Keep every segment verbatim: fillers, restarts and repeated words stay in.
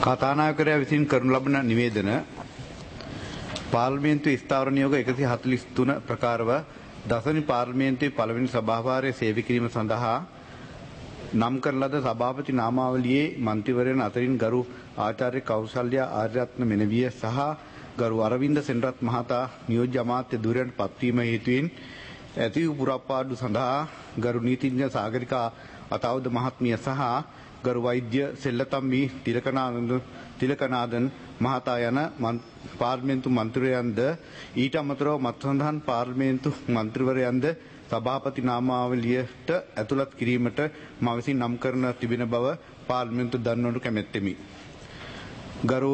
කතානායකරයා විසින් කරනු ලබන නිවේදන පාර්ලිමේන්තු ස්ථාවර නියෝග එකසිය හතළිස් තුන ප්‍රකාරව දසවැනි පාර්ලිමේන්තුවේ පළවෙනි සභාවාරයේ සේවය කිරීම සඳහා නම් කරන ලද සභාපති නාමාවලියේ මන්ත්‍රීවරයන් අතරින් ගරු ආචාර්ය කෞසල්‍ය ආර්යරත්න මෙනවිය සහ ගරු අරවින්ද සෙනරත් මහතා නියෝජ්‍ය අමාත්‍ය ධුරයන්ට පත්වීම හේතුවෙන් ඇති වූ පුරප්පාඩු සඳහා ගරු නීතිඥ සාගරිකා අතවුද මහත්මිය සහ ගරු වෛද්‍ය සෙල්ලතම්බි තිලකනානන්ද තිලකනාදන් මහතා යන පාර්ලිමේන්තු මන්ත්‍රීවරයන්ද ඊට අමතරව මත්සඳහන් පාර්ලිමේන්තු මන්ත්‍රීවරයන්ද සභාපති නාමාවලියට ඇතුළත් කිරීමට මා විසින් නම් කරන තිබෙන බව පාර්ලිමේන්තු දන්වනු කැමැත්තෙමි. ගරු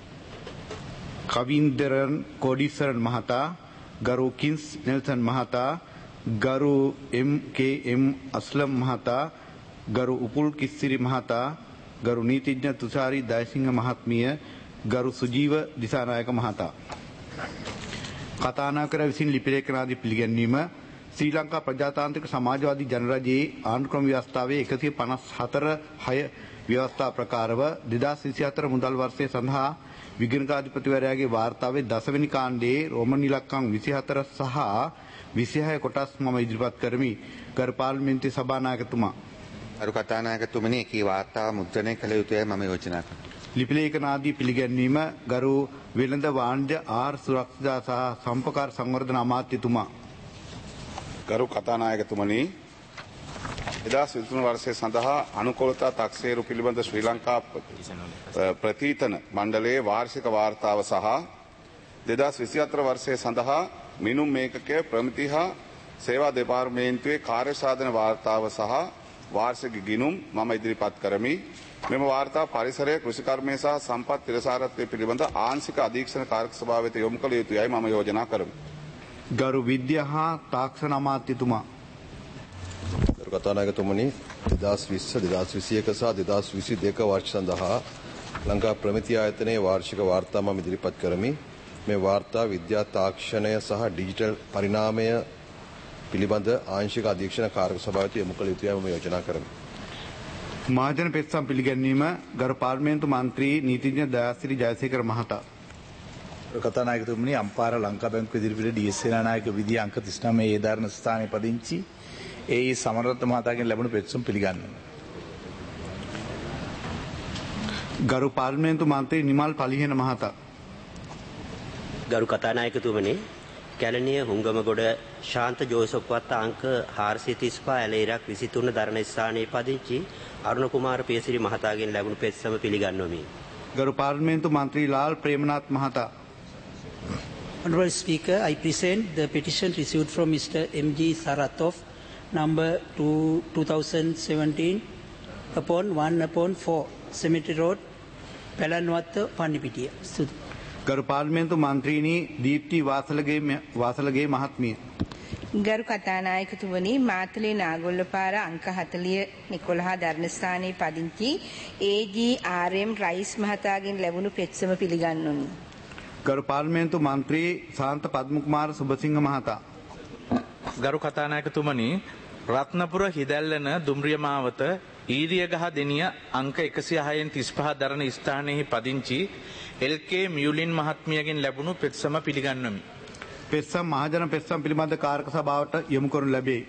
කවින්දරන් කෝඩීස්වරන් මහතා, ගරු කින්ස් නෙල්සන් මහතා, ගරු එම් කේ එම් අස්ලම් මහතා, ගරු උපුල් කිස්සිරි මහතා, ගරු නීතිඥ තුෂාරි දයසිංහ මහත්මිය, ගරු සුජීව දිසානායක මහතා. කතානායකර විසින් ලිපි ලේඛනාදී පිළිගැන්වීම ශ්‍රී ලංකා ප්‍රජාතාන්ත්‍රික සමාජවාදී ජනරජයේ ආණ්ඩුක්‍රම ව්‍යවස්ථාවේ එකසිය පනස් හතර හය ව්‍යවස්ථා ප්‍රකාරව දෙදහස් විසි හතර මුදල් වර්ෂය සඳහා විගණකාධිපතිවරයාගේ වාර්තාවේ දසවෙනි කාණ්ඩයේ රෝමන් ඉලක්කම් විසි හතර සහ විසිහය කොටස් මම ඉදිරිපත් කරමි. ගරු පාර්ලිමේන්තු සභානායකතුමා. අරු කතානායකතුමනි, කී වාර්තාව මුද්‍රණය කළ යුතුයි මම යෝජනා කරනවා. ලිපි ලේඛනාදී පිළිගැන්වීම ගරු වෙළඳ වාණිජ්‍ය ආහාර සුරක්ෂා සහ සම්පකාර සංවර්ධන අමාත්‍යතුමා. ගරු කතානායකතුමනි, දෙදහස් විසි තුන වර්ෂය සඳහා අනුකූලතා තක්සේරු පිළිබඳ ශ්‍රී ලංකා ප්‍රතිතන මණ්ඩලයේ වාර්ෂික වාර්තාව සහ දෙදහස් විසි හතර වර්ෂය සඳහා මිනුම් මේකකය ප්‍රමිති හා සේවා දෙපාර්තමේන්තුවේ කාර්ය සාධන වාර්තාව සහ වාර්ෂික ගිණුම් මම ඉදිරිපත් කරමි. මෙම වාර්තා පරිසරය, කෘෂිකර්මය සහ සම්පත් තිරසාරත්වය පිළිබඳ ආංශික අධීක්ෂණ කාර්ක සභාව වෙත යොමු කළ යුතුයයි මම යෝජනා කරමි. ගරු විද්‍යා හා තාක්ෂණ අමාත්‍යතුමා. ගරු කතානායකතුමනි, දෙදහස් විස්ස දෙදහස් විසි එක සහ දෙදහස් විසි දෙක වර්ෂ සඳහා ලංකා ප්‍රමිති ආයතනයේ වාර්ෂික වාර්තා මම ඉදිරිපත් කරමි. මේ වාර්තා විද්‍යා තාක්ෂණය සහ ඩිජිටල් පරිණාමය පිළිබඳ ආංශික අධීක්ෂණ කාර්ක සභාවට යොමු කළ යුතුයි මම යෝජනා කරමි. මහජන පෙත්සම් පිළිගැන්වීම ගරු පාර්ලිමේන්තු මන්ත්‍රී නීතිඥ දයාසිරි ජයසේකර මහතා. කතානායකතුමනි, අම්පාර ලංකා බැංකුව ඉදිරිපිට ඩී එස් සේනානායක විදිය අංක තිස් නවය ඒ ධාරණ ස්ථානයේ පදිංචි ඒ ඊ සමරත්න මහතාගෙන් ලැබුණු පෙත්සම් පිළිගන්නවා. ගරු පාර්ලිමේන්තු මන්ත්‍රී නිමල් පලිහෙන මහතා. ගරු කතානායකතුමනි, කැලණිය හුංගමගොඩ ශාන්ත ජෝසප්වත් අංක හාරසිය තිස් පහ ඇලේරක් විසි තුන ධරණ ස්ථානයේ පදිංචි අරුණ කුමාර පියසිරි මහතාගෙන් ලැබුණු පෙත්සම පිළිගන්වමි. ගරු පාර්ලිමේන්තු මන්ත්‍රී ලාල් ප්‍රේමනාත් මහතා. Honorable Speaker, I present the petition received from Mister M G Saratov, number two, twenty seventeen, upon one upon four, Cemetery Road, Palanwatta, Pannipitiya. ගරු පාර්ලිමේන්තු මන්ත්‍රීනි දීප්ති වාසලගේ වාසලගේ මහත්මිය. ගරු කතානායකතුමනි, මාතලේ නාගොල්ල පාර අංක හතළිස් එකොළහ ධර්ණ ස්ථානයේ පදිංචි A G R M Rais මහතාගෙන් ලැබුණු පෙත්සම පිළිගන්වමි. ගරු පාර්ලිමේන්තු මන්ත්‍රී ශාන්ත පද්මකුමාර සුබසිංහ මහතා. ගරු කතානායකතුමනි, රත්නපුර හිදැල්ලන දුම්රිය මාවත ඊරියගහ දෙනිය අංක එකසිය හයෙන් තිස් පහ දරණ ස්ථානයේ පදිංචි එල් කේ මියුලින් මහත්මියගෙන් ලැබුණු පෙත්සම පිළිගන්වමි. පෙත්සම් මහජන පෙත්සම් පිළිබඳ කාර්ක සභාවට යොමු කරනු ලැබේ.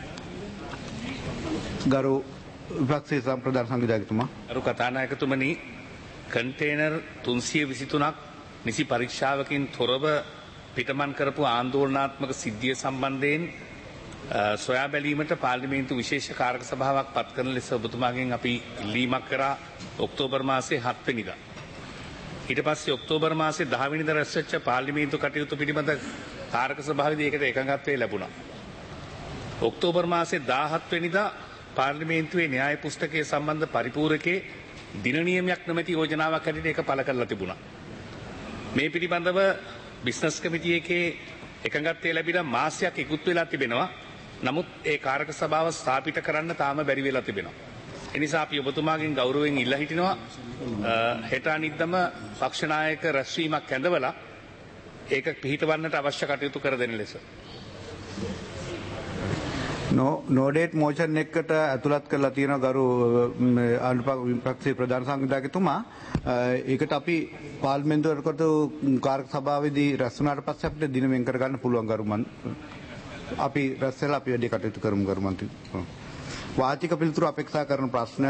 ගරු විපක්ෂයේ සම්ප්‍රදාන සංවිධායකතුමා. ගරු කතානායකතුමනි, කන්ටේනර් තුන්සිය විසි තුනක් නිසි පරීක්ෂාවකින් තොරව පිටමන් කරපු ආන්දෝලනාත්මක සිද්ධිය සම්බන්ධයෙන් සොයා බැලීමට පාර්ලිමේන්තු විශේෂ කාර්ක සභාවක් පත් කරන ලෙස ඔබතුමාගෙන් අපි ඉල්ලීමක් කරා ඔක්තෝබර් මාසයේ හත් වෙනිදා. ඊට පස්සේ ඔක්තෝබර් මාසයේ දහ වෙනිදා රැස්වෙච්ච පාර්ලිමේන්තු කටයුතු පිළිබඳ කාර්ක සභාවේදී ඒකට එකඟත්වය ලැබුණා. ඔක්තෝබර් මාසයේ දාහත් වෙනිදා පාර්ලිමේන්තුවේ න්‍යාය පුස්තකයේ සම්බන්ධ පරිපූර්ණකේ දින නියමයක් නැමැති යෝජනාවක් හැටියට ඒක පළ කරලා තිබුණා. මේ පිළිබඳව බිස්නස් කමිටුවේ එකේ එකඟත්වය ලැබිලා මාසයක් ඉක්ුත් වෙලා තිබෙනවා. නමුත් ඒ කාර්ක සභාව ස්ථාපිත කරන්න තාම බැරි වෙලා තිබෙනවා. ඒ නිසා අපි ඔබතුමාගෙන් ගෞරවයෙන් ඉල්ලා හිටිනවා හෙට අනිද්දාම පක්ෂ නායක රැස්වීමක් ඇඳවලා ඒක පිළිහිටවන්නට අවශ්‍ය කටයුතු කර දෙන ලෙස. නෝඩේට් මෝෂන් එකට ඇතුළත් කරලා තියෙන ගරු අනුපක්ෂයේ ප්‍රධාන සංවිධායකතුමා ඒකට අපි පාර්ලිමේන්තුවකට කාර්ය සභාවේදී රැස් වුණාට පස්සේ අපිට දින වෙන් කර ගන්න පුළුවන් ගරු මන් අපි රැස් වෙලා අපි වැඩි කටයුතු කරමු ගරු මන්ත්‍රී. වාචික පිළිතුරු අපේක්ෂා කරන ප්‍රශ්න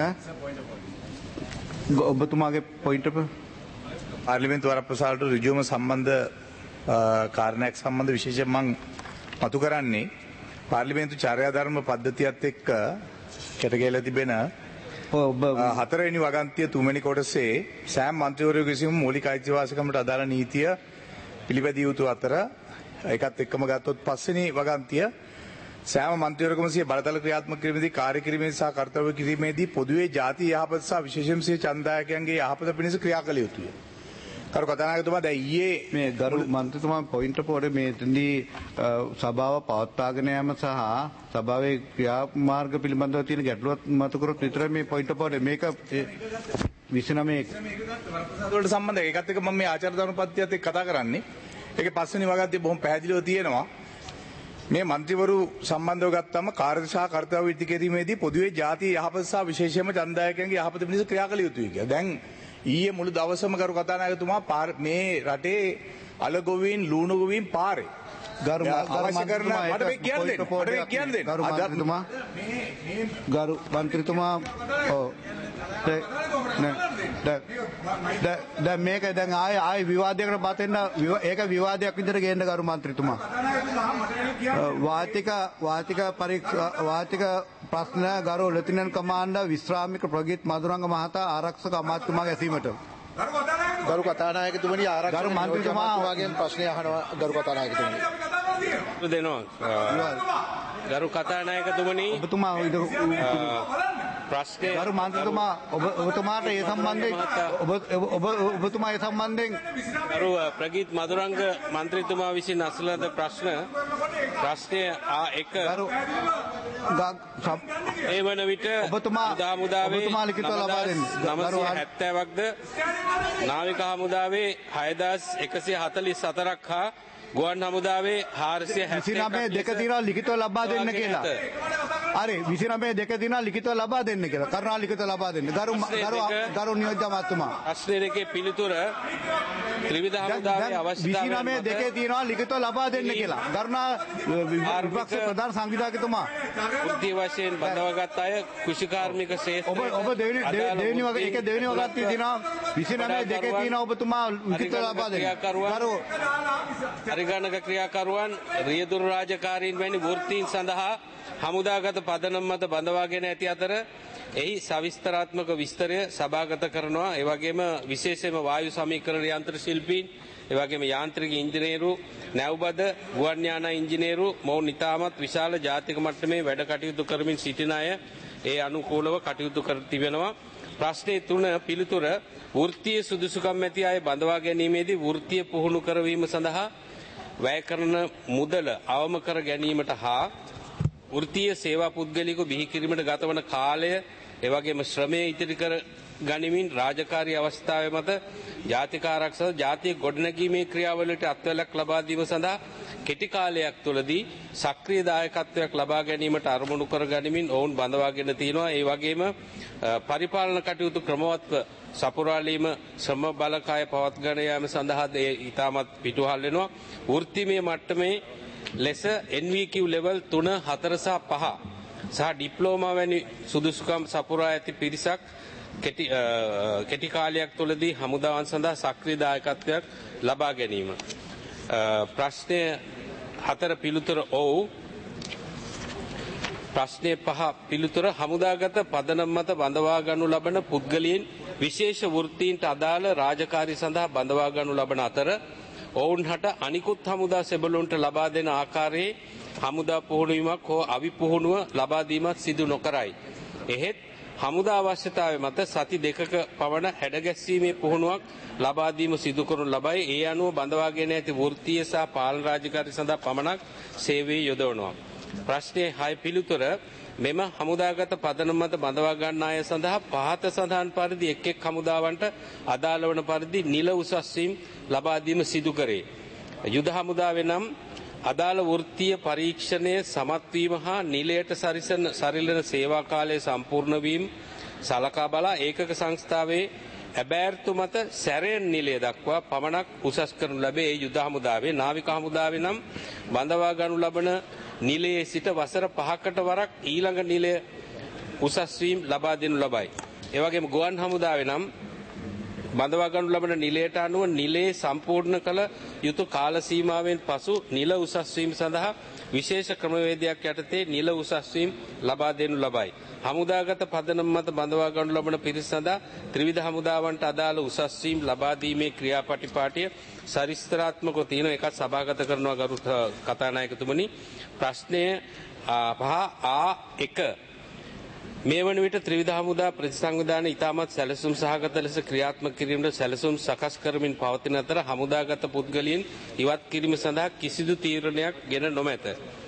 ඔබතුමාගේ පොයින්ට් එක පාර්ලිමේන්තු වරප්‍රසාලට ඍජුවම සම්බන්ධ කාරණයක් සම්බන්ධ විශේෂයෙන් මම මතු කරන්නේ පාර්ලිමේන්තු චර්යාධර්ම පද්ධතියත් එක්ක කැටගැලලා තිබෙන හතරවෙනි වගන්තිය තුන්වෙනි කොටසේ සෑම මන්ත්‍රීවරයෙකු විසින් මූලික අයිතිවාසිකමට අදාළ නීතිය පිළිපැදිය යුතු අතර ඒකත් එක්කම ගත්තොත් පස්වෙනි වගන්තිය සෑම මන්ත්‍රීවරයෙකුම සිය බලතල ක්‍රියාත්මක කිරීමේදී කාර්ය කිරීමේ සහ කර්තව්‍ය කිරීමේදී පොදුවේ ජාතිය යහපත සහ විශේෂයෙන් සිය ඡන්දායකයන්ගේ යහපත පිණිස ක්‍රියා කළ යුතුය. කරු කතානායකතුමා දැන් ඊයේ මේ ගරු මන්ත්‍රීතුමා පොයින්ට් එක පොඩි මේතනදී සභාව පවත්වාගෙන යාම සහ සභාවේ ක්‍රියාමාර්ග පිළිබඳව තියෙන ගැටලුවත් මතු කරොත් විතරයි මේ පොයින්ට් එක පොඩි මේක විසිනමේ වලට සම්බන්ධයි. ඒකත් එක්ක මම මේ ආචාර ධර්ම පද්ධතියත් එක්ක කතා කරන්නේ. ඒකේ පස්වෙනි වගන්තිය බොහොම පැහැදිලිව තියෙනවා. මේ මන්ත්‍රීවරු සම්බන්ධව ගත්තම කාර්ය සහ කර්තව්‍ය ඉටු කිරීමේදී පොදුවේ ජාතිය යහපත සහ විශේෂයෙන්ම ඡන්දායකයන්ගේ යහපත පිණිස ක්‍රියා කළ යුතුයි කියලා. දැන් ඊයේ මුළු දවසම කරු කතානායකතුමා මේ රටේ අලගොවීන් ලුණු ගොවීන් පාරේ ගරු අවශ්‍ය කරන මට මේ කියන්න දෙන්න මට මේ කියන්න දෙන්න ගරු මන්ත්‍රීතුමා ගරු මන්ත්‍රීතුමා ඔව් දැන් මේක දැන් ආයේ ආයේ විවාදයකට පතෙන්න ඒක විවාදයක් විදිහට ගේන්න ගරු මන්ත්‍රීතුමා වාචික වාචික පරීක්ෂා වාචික ප්‍රශ්න ගරු ලෙෆ්ටිනන්ට් කමාන්ඩර් විශ්‍රාමික ප්‍රගීත් මදුරංග මහතා ආරක්ෂක අමාත්‍යතුමාගේ ඇසීමට ගරු කතානායකතුමනි ආරක්ෂක ගරු මන්ත්‍රීතුමාගෙන් ප්‍රශ්නය අහනවා ගරු කතානායකතුමනි දෙනවා ගරු කතානායකතුමනි ඔබතුමා ප්‍රශ්නය ගරු මන්ත්‍රීතුමා ඔබ ඔබතුමාට ඒ සම්බන්ධයෙන් ඔබ ඔබ ඔබතුමා ඒ සම්බන්ධයෙන් ගරු ප්‍රගීත් මදුරංග මන්ත්‍රීතුමා විසින් අසන ලද ප්‍රශ්න ප්‍රශ්නය ආ එක ඒ වන විට ඔබතුමා මුදාවේ ඔබතුමා ලිඛිතව ලබා දෙන්න නවසිය හැත්තෑවක්ද නාවික හමුදාවේ හයදාස් එකසිය හතළිස් හතරක් හා ගුවන් හමුදාවේ හාරසිය විසිනමය දෙක දිනා ලිඛිතව ලබා දෙන්න කියලා. හරි විසිනමය දෙක දිනා ලිඛිතව ලබා දෙන්න කියලා. කරුණා ලිඛිතව ලබා දෙන්න. ගරු ගරු ගරු නියෝජ්‍ය අමාත්‍යතුමා. ප්‍රශ්න දෙකේ පිළිතුර ත්‍රිවිධ හමුදාවේ අවශ්‍යතාවය විසිනමය දෙකේ තියෙනවා ලිඛිතව ලබා දෙන්න කියලා. කරුණා විපක්ෂ ප්‍රධාන සංවිධායකතුමා. වෘත්තීය වශයෙන් බඳවාගත් අය කෘෂිකාර්මික ශේෂ්ත්‍රය ඔබ ඔබ දෙවෙනි දෙවෙනි වගේ ඒක දෙවෙනි වගක් තියෙනවා විසිනමය දෙකේ තියෙනවා ඔබතුමා ලිඛිතව ලබා දෙන්න. ගරු පරිගණක ක්‍රියාකරුවන් රියදුරු රාජකාරීන් වැනි වෘත්තීන් සඳහා හමුදාගත පදනම් මත බඳවාගෙන ඇති අතර එහි සවිස්තරාත්මක විස්තරය සභාගත කරනවා. ඒ වගේම විශේෂයෙන්ම වායු සමීකරණ යන්ත්‍ර ශිල්පීන්, ඒ වගේම යාන්ත්‍රික ඉංජිනේරු, නැව්බද ගුවන් යාන ඉංජිනේරු මොවුන් ඉතාමත් විශාල ජාතික මට්ටමේ වැඩ කටයුතු කරමින් සිටින අය ඒ අනුකූලව කටයුතු කර තිබෙනවා. ප්‍රශ්නයේ තුන පිළිතුර වෘත්තීය සුදුසුකම් ඇති අය බඳවා ගැනීමේදී වෘත්තීය පුහුණු කරවීම සඳහා වැය කරන මුදල අවම කර ගැනීමට හා වෘත්තීය සේවා පුද්ගලිකව බිහි කිරීමට ගතවන කාලය එවැගේම ශ්‍රමය ඉතිරි කර ගනිමින් රාජකාරී අවස්ථාවේ මත ජාතික ආරක්ෂක ජාතිය ගොඩනැගීමේ ක්‍රියාවලට අත්වලක් ලබා දීම සඳහා කෙටි කාලයක් තුළදී සක්‍රීය දායකත්වයක් ලබා ගැනීමට අරමුණු කර ගනිමින් ඔවුන් බඳවාගෙන තිනවා. ඒ වගේම පරිපාලන කටයුතු ක්‍රමවත්ව සපුරාලීම ශ්‍රම බලකාය පවත්වාගෙන යාම සඳහා ඒ ඉතාමත් පිටුහල් වෙනවා. වෘත්තීය මට්ටමේ ලෙස එන් වී කිව් ලෙවල් තුන හතර සහ පහ සහ ඩිප්ලෝමා වැනි සුදුසුකම් සපුරා ඇති පිරිසක් කෙටි කෙටි කාලයක් තුළදී හමුදාවන් සඳහා සක්‍රීය දායකත්වයක් ලබා ගැනීම. ප්‍රශ්නය හතර පිළිතුර ඔව්. ප්‍රශ්නය පහ පිළිතුර හමුදාගත පදනම් මත බඳවා ගනු ලබන පුද්ගලයන් විශේෂ වෘත්තීන්ට අදාළ රාජකාරී සඳහා බඳවා ගනු ලබන අතර ඔවුන් හට අනිකුත් හමුදා සෙබළුන්ට ලබා දෙන ආකාරයේ හමුදා පුහුණුවීමක් හෝ අවි පුහුණුව ලබා දීමත් සිදු නොකරයි. එහෙත් හමුදා අවශ්‍යතාවය මත සති දෙකක පවන හැඩගැස්වීමේ පුහුණුවක් ලබා දීම සිදු කරනු ලබයි. ඒ අනුව බඳවාගෙන ඇති වෘත්තීය සහ පාලන රාජකාරී සඳහා පමණක් සේවයේ යොදවනවා. ප්‍රශ්නයේ හය පිළිතුර මෙම හමුදාගත පදනම මත බඳවා ගන්න අය සඳහා පහත සඳහන් පරිදි එක් එක් හමුදාවන්ට අදාළ වන පරිදි නිල උසස් වීම් ලබා දීම සිදු කරේ. යුද හමුදාවේ නම් අදාළ වෘත්තීය පරීක්ෂණය සමත්වීම හා නිලයට සරිසන සරිලන සේවා කාලය සම්පූර්ණ වීම සලකා බලා ඒකක සංස්ථාවේ ඇබෑර්තු මත සැරෙන් නිලය දක්වා පමණක් උසස් කරනු ලැබේ. ඒ යුද හමුදාවේ නාවික හමුදාවේ නම් බඳවා ගනු ලබන නිලයේ සිට වසර පහකට වරක් ඊළඟ නිලය උසස් වීම ලබා දෙනු ලබයි. ඒ වගේම ගුවන් හමුදාවේ නම් බඳවා ගනු ලබන නිලයට අනුව නිලයේ සම්පූර්ණ කළ යුතු කාල සීමාවෙන් පසු නිල උසස් වීම සඳහා විශේෂ ක්‍රමවේදයක් යටතේ නිල උසස් වීම ලබා දෙනු ලබයි. හමුදාගත පදනම මත බඳවා ගනු ලබන පිරිස සඳහා ත්‍රිවිධ හමුදාවන්ට අදාළ උසස් වීම ලබා දීමේ ක්‍රියාපටිපාටිය සරිස්තරාත්මකව තියෙන එකත් සභාගත කරනවා ගරු කතානායකතුමනි. ප්‍රශ්නය පහ ආ එක මේ වන විට ත්‍රිවිධ හමුදා ප්‍රතිසංවිධාන ඉතාමත් සැලසුම් සහගත ලෙස ක්‍රියාත්මක කිරීමට සැලසුම් සකස් කරමින් පවතින අතර හමුදාගත පුද්ගලයන් ඉවත් කිරීම සඳහා කිසිදු තීරණයක් ගෙන නොමැත.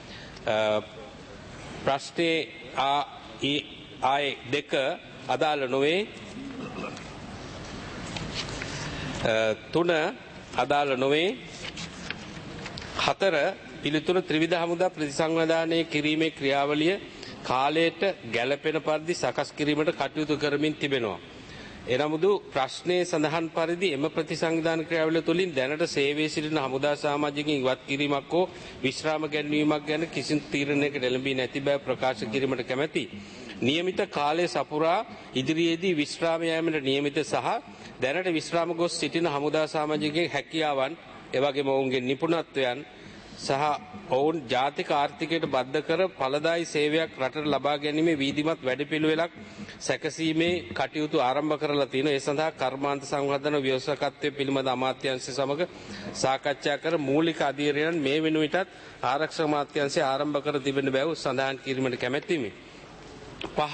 ප්‍රශ්නයේ ආ ආය දෙක අදාළ නොවේ. තුන අදාළ නොවේ. හතර පිළිතුර ත්‍රිවිධ හමුදා ප්‍රතිසංවිධානය කිරීමේ ක්‍රියාවලිය කාලයට ගැළපෙන පරිදි සකස් කිරීමට කටයුතු කරමින් තිබෙනවා. එනමුදු ප්‍රශ්නයේ සඳහන් පරිදි එම ප්‍රතිසංවිධාන ක්‍රියාවලිය තුළින් දැනට සේවයේ සිටින හමුදා සමාජිකයින් ඉවත් කිරීමක් හෝ විශ්‍රාම ගැන්වීමක් ගැන කිසිදු තීරණයකට එළඹී නැති බව ප්‍රකාශ කිරීමට කැමැති. නියමිත කාලය සපුරා ඉදිරියේදී විශ්‍රාම යාමට නියමිත සහ දැනට විශ්‍රාම ගොස් සිටින හමුදා සමාජිකයින් හැකියාවන් එවැගේම ඔවුන්ගේ නිපුණත්වයන් සහ ඔවුන් ජාතික ආර්ථිකයට බද්ධ කර ඵලදායී සේවයක් රටට ලබා ගැනීමේ වීදිමත් වැඩපිළිවෙලක් සැකසීමේ කටයුතු ආරම්භ කරලා තියෙනවා. ඒ සඳහා කර්මාන්ත සංවර්ධන ව්‍යවසායකත්වයේ පිළිබඳ අමාත්‍යාංශය සමග සාකච්ඡා කර මූලික අධීරයන් මේ වෙන විටත් ආරක්ෂක අමාත්‍යාංශය ආරම්භ කර තිබෙන බව සඳහන් කිරීමට කැමැතිමි. පහ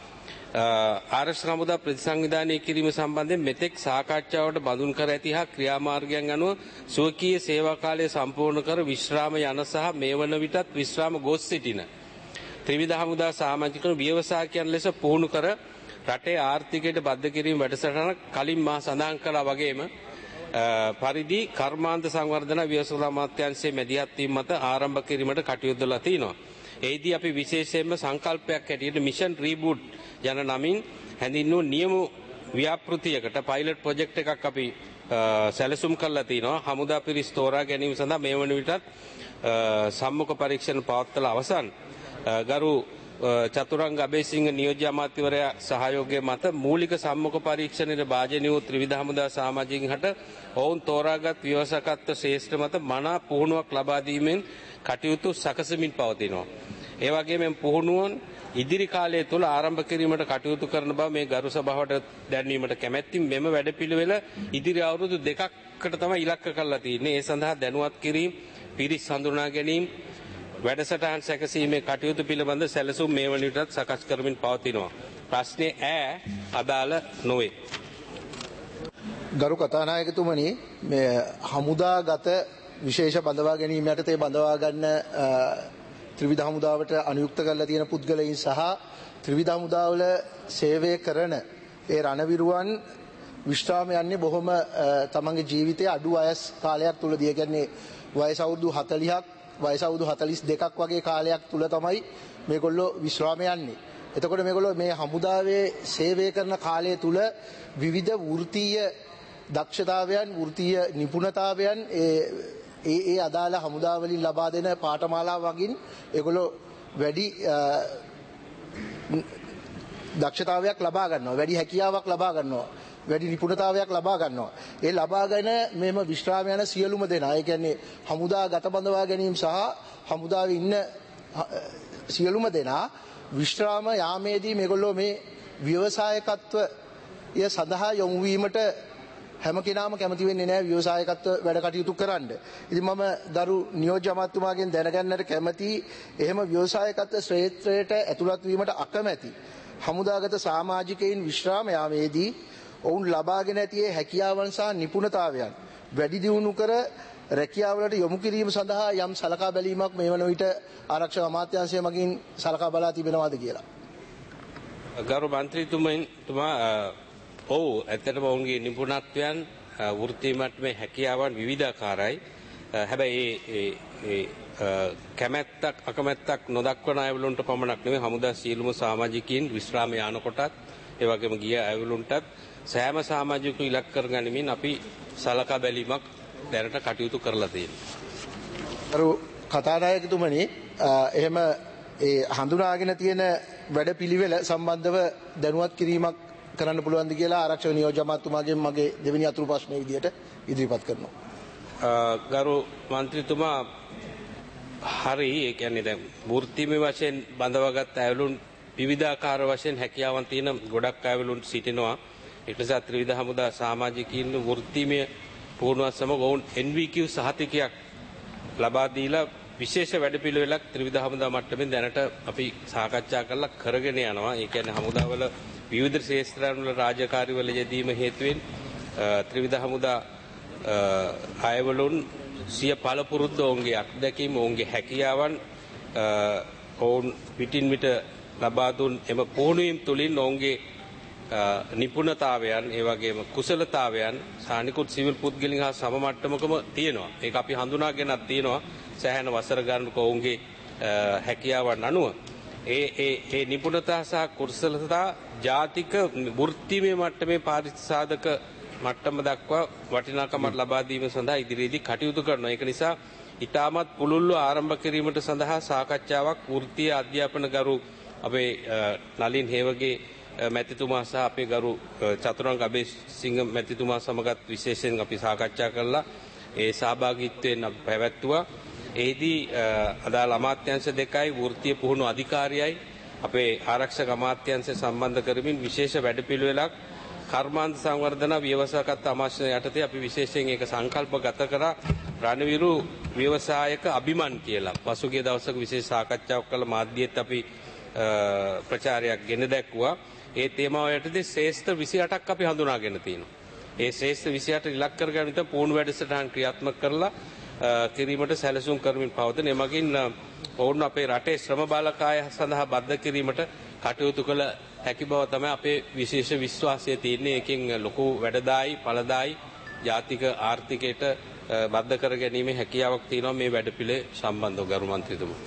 ආරක්ෂක හමුදා ප්‍රතිසංවිධානය කිරීම සම්බන්ධයෙන් මෙතෙක් සාකච්ඡාවට බඳුන් කර ඇති හා ක්‍රියාමාර්ගයන් අනුව සුවකීය සේවා කාලය සම්පූර්ණ කර විශ්‍රාම යන සහ මේ වන විටත් විශ්‍රාම ගොස් සිටින ත්‍රිවිධ හමුදා සමාජිකයන් ව්‍යවසායකයන් ලෙස පුහුණු කර රටේ ආර්ථිකයට බද්ධ කිරීම වැඩසටහන කලින් මා සඳහන් කළා වගේම පරිදි කර්මාන්ත සංවර්ධන ව්‍යවසාය අමාත්‍යාංශයේ මැදිහත් වීම මත ආරම්භ කිරීමට කටයුතු දලා තිනවා. එෙහිදී අපි විශේෂයෙන්ම සංකල්පයක් හැටියට මිෂන් රීබූට් යන නමින් හැඳින්වූ නියම ව්‍යාපෘතියකට පයිලට් ප්‍රොජෙක්ට් එකක් අපි සැලසුම් කරලා තිනවා. හමුදා පිරිස් තෝරා ගැනීම සඳහා මේ වන විටත් සම්මුඛ පරීක්ෂණ පවත්වලා අවසන්. ගරු චතුරංග අබේසිංහ නියෝජ්‍ය අමාත්‍යවරයා සහයෝගය මත මූලික සම්මුඛ පරීක්ෂණයේ භාජනය වූ ත්‍රිවිධ හමුදා සමාජිකින් හට ඔවුන් තෝරාගත් ව්‍යවසායකත්ව ශ්‍රේෂ්ඨ මත මනා පුහුණුවක් ලබා දීමෙන් කටයුතු සකසමින් පවතිනවා. ඒ වගේම පුහුණුවන් ඉදිරි කාලය තුළ ආරම්භ කිරීමට කටයුතු කරන බව මේ ගරු සභාවට දැන්වීමට කැමැත්ති. මෙම වැඩපිළිවෙල ඉදිරි අවුරුදු දෙකකට තමයි ඉලක්ක කරලා තියෙන්නේ. ඒ සඳහා දැනුවත් කිරීම, පිරිස් හඳුනා ගැනීම, වැඩසටහන් සැකසීමේ කටයුතු පිළිබඳ සැලසුම් මේ වන විටත් සකස් කරමින් පවතිනවා. ප්‍රශ්නේ ඈ අදාළ නොවේ. ගරු කතානායකතුමනි, මේ හමුදාගත විශේෂ බඳවා ගැනීම යටතේ බඳවා ගන්න ත්‍රිවිධ හමුදාවට අනුයුක්ත කරලා තියෙන පුද්ගලයන් සහ ත්‍රිවිධ හමුදාවල සේවය කරන ඒ රණවිරුවන් විශ්‍රාම යන්නේ බොහොම තමන්ගේ ජීවිතයේ අඩු වයස් කාලයක් තුලදී. ඒ කියන්නේ වයස අවුරුදු හතළිහක් වයස අවුරුදු හතළිස් දෙකක් වගේ කාලයක් තුල තමයි මේගොල්ලෝ විශ්‍රාම යන්නේ. එතකොට මේගොල්ලෝ මේ හමුදාවේ සේවය කරන කාලය තුල විවිධ වෘත්තීය දක්ෂතාවයන්, වෘත්තීය නිපුණතාවයන් ඒ ඒ ඒ අදාළ හමුදාවලින් ලබා දෙන පාඨමාලා වගින් ඒගොල්ලෝ වැඩි දක්ෂතාවයක් ලබා ගන්නවා, වැඩි හැකියාවක් ලබා ගන්නවා, වැඩි නිපුණතාවයක් ලබා ගන්නවා. ඒ ලබාගෙන මෙම විශ්‍රාම යන සියලුම දෙනා, ඒ කියන්නේ හමුදා ගත බඳවා ගැනීම සහ හමුදාවේ ඉන්න සියලුම දෙනා විශ්‍රාම යාමේදී මේගොල්ලෝ මේ ව්‍යවසායකත්වය සඳහා යොමු වීමට හැම කෙනාම කැමති වෙන්නේ නැහැ ව්‍යවසායකත්ව වැඩ කටයුතු කරන්න. ඉතින් මම ගරු නියෝජ්‍ය අමාත්‍යතුමාගෙන් දැනගන්නට කැමති, එහෙම ව්‍යවසායකත්ව ක්ෂේත්‍රයට ඇතුළත් වීමට අකමැති හමුදාගත සමාජිකයින් විශ්‍රාම යාමේදී ඔවුන් ලබාගෙන ඇති හැකියාවන් සහ නිපුණතාවයන් වැඩි දියුණු කර රැකියාවලට යොමු කිරීම සඳහා යම් සලකා බැලීමක් මේ වන විට ආරක්ෂක අමාත්‍යාංශය මගින් සලකා බලා තිබෙනවාද කියලා. ගරු මන්ත්‍රීතුමා, ඔව්, ඇත්තටම ඔවුන්ගේ නිපුණත්වයන් වෘත්තීය මට්ටමේ හැකියාවන් විවිධාකාරයි. හැබැයි ඒ ඒ කැමැත්තක් අකමැත්තක් නොදක්වන අයවලුන්ට පමණක් නෙවෙයි හමුදා සියලුම සමාජිකයින් විශ්‍රාම යනකොටත් ඒ වගේම ගිය අයවලුන්ටත් සෑම සමාජිකයෙකු ඉලක්ක කරගනිමින් අපි සලකා බැලීමක් දැනට කටයුතු කරලා තියෙනවා. අර කතානායකතුමනි එහෙම ඒ හඳුනාගෙන තියෙන වැඩපිළිවෙල සම්බන්ධව දැනුවත් කිරීමක් කරන්න පුළුවන්ද කියලා ආරක්ෂක නියෝජ්‍ය අමාත්‍යතුමාගෙන් මගේ දෙවෙනි අතුරු ප්‍රශ්නයේ විදියට ඉදිරිපත් කරනවා. ගරු මන්ත්‍රීතුමා හරි ඒ කියන්නේ දැන් වෘත්තීය වශයෙන් බඳවාගත් අයවලුන් විවිධාකාර වශයෙන් හැකියාවන් තියෙන ගොඩක් අයවලුන් සිටිනවා. ඒ නිසා ත්‍රිවිධ හමුදා සමාජිකයින් වෘත්තීය පුහුණුවත් සමග ඔවුන් එන් වී කිව් සහතිකයක් ලබා දීලා විශේෂ වැඩපිළිවෙලක් ත්‍රිවිධ හමුදා මට්ටමින් දැනට අපි සාකච්ඡා කරලා කරගෙන යනවා. ඒ කියන්නේ හමුදාවල විවිධ ක්ෂේත්‍රයන් වල රාජකාරිවල යෙදීම හේතුවෙන් ත්‍රිවිධ හමුදා අයවලුන් සිය පළපුරුද්ද ඔවුන්ගේ අත්දැකීම් ඔවුන්ගේ හැකියාවන් ඔවුන් පිටින් පිට ලබා දුන් එම පුහුණුවීම් තුළින් ඔවුන්ගේ නිපුණතාවයන් ඒ වගේම කුසලතාවයන් සානිකුත් සිවිල් පුද්ගලික හා සම මට්ටමකම තියෙනවා. ඒක අපි හඳුනාගෙනත් තියෙනවා සෑහෙන වසර ගණනක ඔවුන්ගේ හැකියාවන් අනුව. ඒ ඒ ඒ නිපුණතා සහ කුසලතා ජාතික වෘත්තීය මට්ටමේ පාරිසාධක මට්ටම දක්වා වටිනාකමක් ලබා දීම සඳහා ඉදිරියේදී කටයුතු කරනවා. ඒක නිසා ඊටමත් පුළුල්ව ආරම්භ කිරීමට සඳහා සාකච්ඡාවක් වෘත්තීය අධ්‍යාපන ගරු අපේ නලින් හේවගේ මැතිතුමා සහ අපේ ගරු චතුරංග අබේසිංහ මැතිතුමා සමගත් විශේෂයෙන් අපි සාකච්ඡා කළා. ඒ සහභාගීත්වයෙන් අපි පැවැත්තුවා. එෙහිදී අදාළ අමාත්‍යාංශ දෙකයි වෘත්තීය පුහුණු අධිකාරියයි අපේ ආරක්ෂක අමාත්‍යාංශය සම්බන්ධ කරමින් විශේෂ වැඩපිළිවෙලක් කර්මාන්ත සංවර්ධන ව්‍යවසායකත්ව අමාත්‍ය යටතේ අපි විශේෂයෙන් ඒක සංකල්පගත කරා රණවිරු ව්‍යවසායක අභිමන් කියලා. පසුගිය දවසක විශේෂ සාකච්ඡාවක් කළ මාධ්‍යයේත් අපි ප්‍රචාරයක් ගෙන දැක්වුවා. ඒ තේමාව යටතේ ශ්‍රේෂ්ඨ විසි අටක් අපි හඳුනාගෙන තියෙනවා. ඒ ශ්‍රේෂ්ඨ විසි අට ඉලක්ක කරගෙන විතර පුහුණු වැඩසටහන් ක්‍රියාත්මක කරලා කිරීමට සැලසුම් කරමින් පවතින එමගින් ඔවුන් අපේ රටේ ශ්‍රම බාලකාය සඳහා බද්ධ කිරීමට කටයුතු කළ හැකි බව තමයි අපේ විශේෂ විශ්වාසය තියෙන්නේ. ඒකෙන් ලොකු වැඩදායි ඵලදායි ජාතික ආර්ථිකයට බද්ධ කර ගැනීමේ හැකියාවක් තියෙනවා මේ වැඩපිළිවෙල සම්බන්ධව ගරු මන්ත්‍රීතුමා.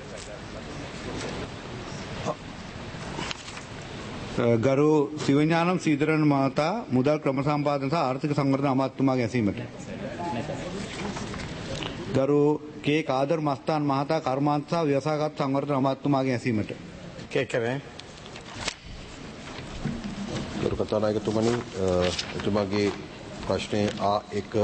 ගරු සිවඥානම් සීදරන් මහතා මුදල් ක්‍රම සම්පාදන සහ ආර්ථික සංවර්ධන අමාත්‍යතුමාගේ ඇසීමට. ගරු කේ කාදර් මස්තාන් මහතා කර්මාන්ත සහ ව්‍යවසායකත්ව සංවර්ධන අමාත්‍යතුමාගේ ඇසීමට. කේකරේ ගරු කතානායකතුමනි එතුමාගේ ප්‍රශ්නේ ආ එක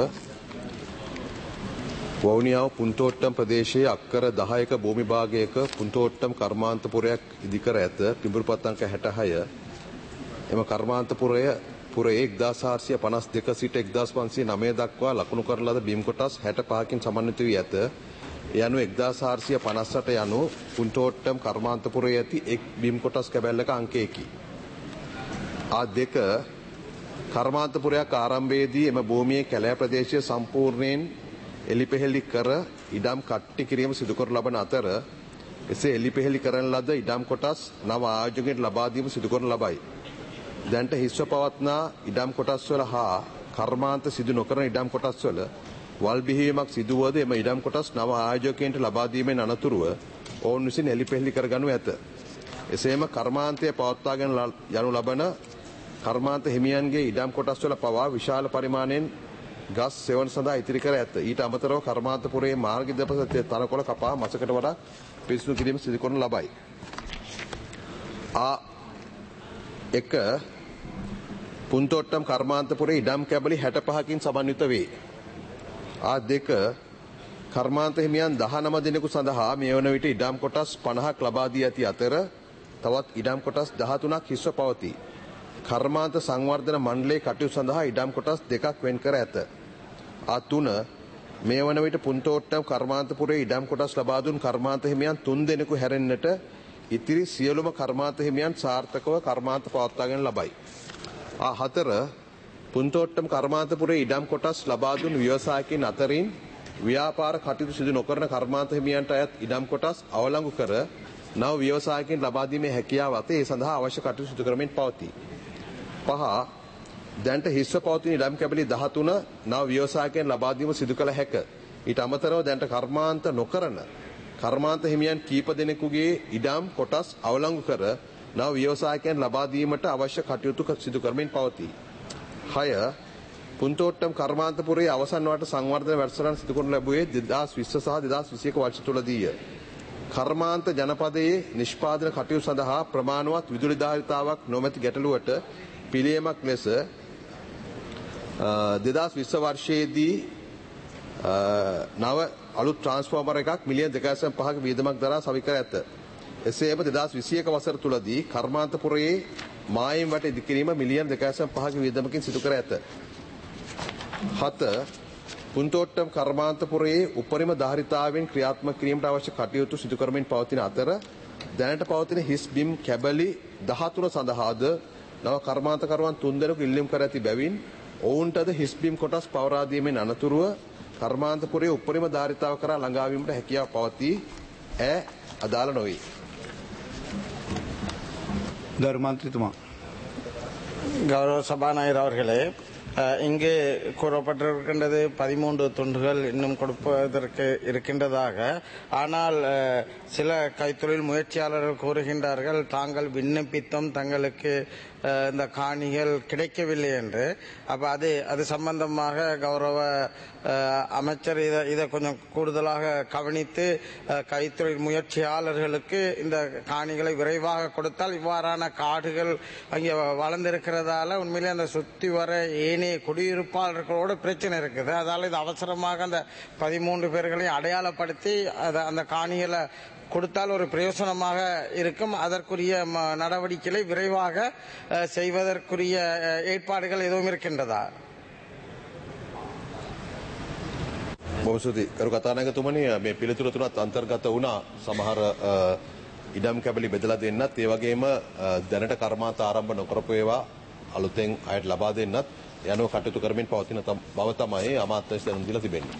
වවුනියාව පුන්තෝට්ටම් ප්‍රදේශයේ අක්කර දහයක භූමි භාගයක පුන්තෝට්ටම් කර්මාන්තපුරයක් ඉදිකර ඇත. පිඹුරුපත් අංක හැටහය. එම කර්මාන්තපුරය පුරයේ එක්දාස් හාරසිය පනස් දෙක සිට එක්දාස් පන්සිය නවය දක්වා ලකුණු කරන ලද බිම් කොටස් හැට පහකින් සමන්විත වී ඇත. ඒ අනුව එක්දාස් හාරසිය පනස් අට යනු පුන්තෝට්ටම් කර්මාන්තපුරයේ ඇති එක් බිම් කොටස් කැබැල්ලක අංකයකි. ආ දෙක කර්මාන්තපුරයක් ආරම්භයේදී එම භූමියේ කැලෑ ප්‍රදේශය සම්පූර්ණයෙන් එලිපෙහෙලි කර ඉඩම් කට්ටි කිරීම සිදු කර ලබන අතර එසේ එලිපෙහෙලි කරන ලද ඉඩම් කොටස් නව ආයෝජකයන්ට ලබා දීම සිදු කරන ලබයි. දැනට හිස්ව පවත්නා ඉඩම් කොටස් වල හා කර්මාන්ත සිදු නොකරන ඉඩම් කොටස් වල වල් බිහිවීමක් සිදුවද එම ඉඩම් කොටස් නව ආයෝජකයන්ට ලබා දීමෙන් අනතුරුව ඔවුන් විසින් එලිපෙහෙලි කරගනු ඇත. එසේම කර්මාන්තය පවත්වාගෙන යනු ලබන කර්මාන්ත හිමියන්ගේ ඉඩම් කොටස් වල පවා විශාල පරිමාණයෙන් ගස් සෙවන සඳහා ඉතිරි කර ඇත. ඊට අමතරව කර්මාන්තපුරයේ මාර්ග දෙපසට තනකොළ කපා මසකට වඩා පිරිසිදු කිරීම සිදු කරනු ලබයි. ආ එක පුන්තෝට්ටම් කර්මාන්තපුරයේ ඉඩම් කැබලි හැට පහකින් සමන්විත වේ. ආ දෙක කර්මාන්ත හිමියන් දහනව දිනකු සඳහා මේ වන විට ඉඩම් කොටස් පනහක් ලබා දී ඇති අතර තවත් ඉඩම් කොටස් දහතුනක් හිස්ව පවතී. කර්මාන්ත සංවර්ධන මණ්ඩලයේ කටයුතු සඳහා ඉඩම් කොටස් දෙකක් වෙන් කර ඇත. ආ තුන මේ වන විට පුන්තෝට්ටම් කර්මාන්තපුරයේ ඉඩම් කොටස් ලබා දුන් කර්මාන්ත හිමියන් තුන් දෙනෙකු හැරෙන්නට ඉතිරි සියලුම කර්මාන්ත හිමියන් සාර්ථකව කර්මාන්ත පවත්වාගෙන ලබයි. ආ හතර පුන්තෝට්ටම් කර්මාන්තපුරයේ ඉඩම් කොටස් ලබා දුන් ව්‍යවසායකින් අතරින් ව්‍යාපාර කටයුතු සිදු නොකරන කර්මාන්ත හිමියන්ට අයත් ඉඩම් කොටස් අවලංගු කර නව ව්‍යවසායකින් ලබා දීමේ හැකියාව ඇත. ඒ සඳහා අවශ්‍ය කටයුතු සිදු කරමින් පවතී. පහ දැනට හිස්ව පවතින ඉඩම් කැබලි දහතුන නව ව්‍යවසායකයන් ලබා දීම සිදු කළ හැක. ඊට අමතරව දැනට කර්මාන්ත නොකරන කර්මාන්ත හිමියන් කීප දෙනෙකුගේ ඉඩම් කොටස් අවලංගු කර නව ව්‍යවසායකයන් ලබා දීමට අවශ්‍ය කටයුතු සිදු කරමින් පවතී. හය පුන්තෝට්ටම් කර්මාන්තපුරයේ අවසන් වට සංවර්ධන වැඩසටහන සිදු කරනු ලැබුවේ දෙදහස් විස්ස සහ දෙදහස් විසියක වර්ෂ තුලදීය. කර්මාන්ත ජනපදයේ නිෂ්පාදන කටයුතු සඳහා ප්‍රමාණවත් විදුලි ධාරිතාවක් නොමැති ගැටලුවට පිළියමක් ලෙස දෙදහස් විස්ස වර්ෂයේදී නව අලුත් ට්‍රාන්ස්ෆෝමර් එකක් මිලියන දෙක දශම පහක වියදමක් දරා සවිකර ඇත. එසේම දෙදහස් විසියක වසර තුලදී කර්මාන්තපුරයේ මායිම් වට ඉදිකිරීම මිලියන දෙක දශම පහක වියදමකින් සිදු කර ඇත. හත පුන්තෝට්ටම් කර්මාන්තපුරයේ උපරිම ධාරිතාවෙන් ක්‍රියාත්මක කිරීමට අවශ්‍ය කටයුතු සිදු කරමින් පවතින අතර දැනට පවතින හිස් බිම් කැබලි දහතුන සඳහාද නව කර්මාන්තකරුවන් තුන්දෙනෙකු ඉල්ලීම් කර ඇති බැවින් ඔවුන්ටද හිස් බිම් කොටස් පවරා දීමෙන් අනතුරුව කර්මාන්තපුරයේ උපරිම ධාරිතාව කරා ළඟා වීමට හැකියාව පවතී. ඈ අදාළ නොවේ. ගරු මන්ත්‍රීතුමා. கௌரவ சபாநாயகர் அவர்களே, இங்கே கூறப்பட்டிருக்கின்றது பதிமூன்று துண்டுகள் இன்னும் கொடுப்பதற்கு இருக்கின்றதாக. ஆனால் சில கைத்தொழில் முயற்சியாளர்கள் கூறுகின்றார்கள் தாங்கள் விண்ணப்பித்தும் தங்களுக்கு இந்த காணிகள் கிடைக்கவில்லை என்று. அப்ப அது அது சம்பந்தமாக கௌரவ அமைச்சர் இதை இதை கொஞ்சம் கூடுதலாக கவனித்து கைத்தொழில் முயற்சியாளர்களுக்கு இந்த காணிகளை விரைவாக கொடுத்தால் இவ்வாறான காடுகள் அங்கே வளர்ந்திருக்கிறதால உண்மையிலே அந்த சுத்தி வர ஏனைய குடியிருப்பாளர்களோட பிரச்சனை இருக்குது. அதால இது அவசரமாக அந்த பதிமூன்று பேர்களையும் அடையாளப்படுத்தி அந்த காணிகளை கொடுத்தால் ஒரு பிரயோசனமாக இருக்கும். அதற்குரிய நடவடிக்கைகளை விரைவாக செய்வதற்குரிய ஏற்பாடுகள் எதுவும் இருக்கின்றதா? බොහොම ස්තුතියි කරු කතානායකතුමනි, මේ පිළිතුර තුනත් අන්තර්ගත වුණා. සමහර ඉඩම් කැබලි බෙදලා දෙන්නත්, ඒ වගේම දැනට කර්මාන්ත ආරම්භ නොකරපු ඒවා අලුතෙන් අයට ලබා දෙන්නත් යනුව කටයුතු කරමින් පවතින බව තමයි අමාත්‍යාංශ දැනුම් දීලා තිබෙන්නේ.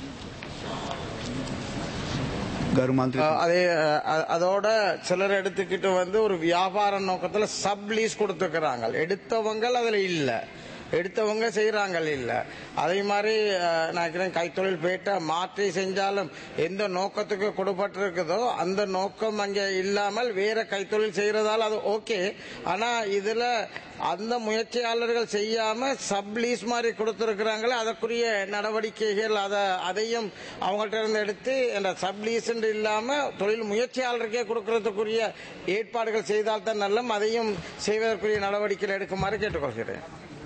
அதே அதோட சிலர் எடுத்துக்கிட்டு வந்து ஒரு வியாபார நோக்கத்துல சப்லீஸ் கொடுத்துக்கிறாங்க. எடுத்தவங்க அதுல இல்ல, எடுத்தவங்க செய்யறாங்க இல்ல. அதே மாதிரி நான் கைத்தொழில் பேட்ட மாற்றி செஞ்சாலும் எந்த நோக்கத்துக்கு கொடுப்பட்டிருக்குதோ அந்த நோக்கம் அங்க இல்லாமல் வேற கைத்தொழில் செய்யறதால அது ஓகே. ஆனா இதுல அந்த முயற்சியாளர்கள் செய்யாம சப்லீஸ் மாதிரி கொடுத்திருக்கிறாங்களே, அதற்குரிய நடவடிக்கைகள் அதை அதையும் அவங்கள்ட்ட இருந்து எடுத்து இந்த சப்லீஸ் இல்லாம தொழில் முயற்சியாளருக்கே கொடுக்கறதுக்குரிய ஏற்பாடுகள் செய்தால் தான் நல்லம். அதையும் செய்வதற்குரிய நடவடிக்கைகள் எடுக்குமாறு கேட்டுக்கொள்கிறேன்.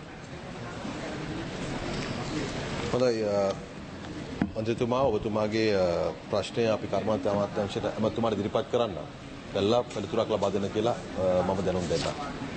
හොඳයි මන්ත්‍රීතුමා, ඔබතුමාගේ ප්‍රශ්නය අපි කර්මාන්ත අමාත්‍යාංශයට එමතුමාට ඉදිරිපත් කරන්න. දැල්ලා පිළිතුරක් ලබා දෙන්න කියලා මම දැනුම් දෙන්නම්.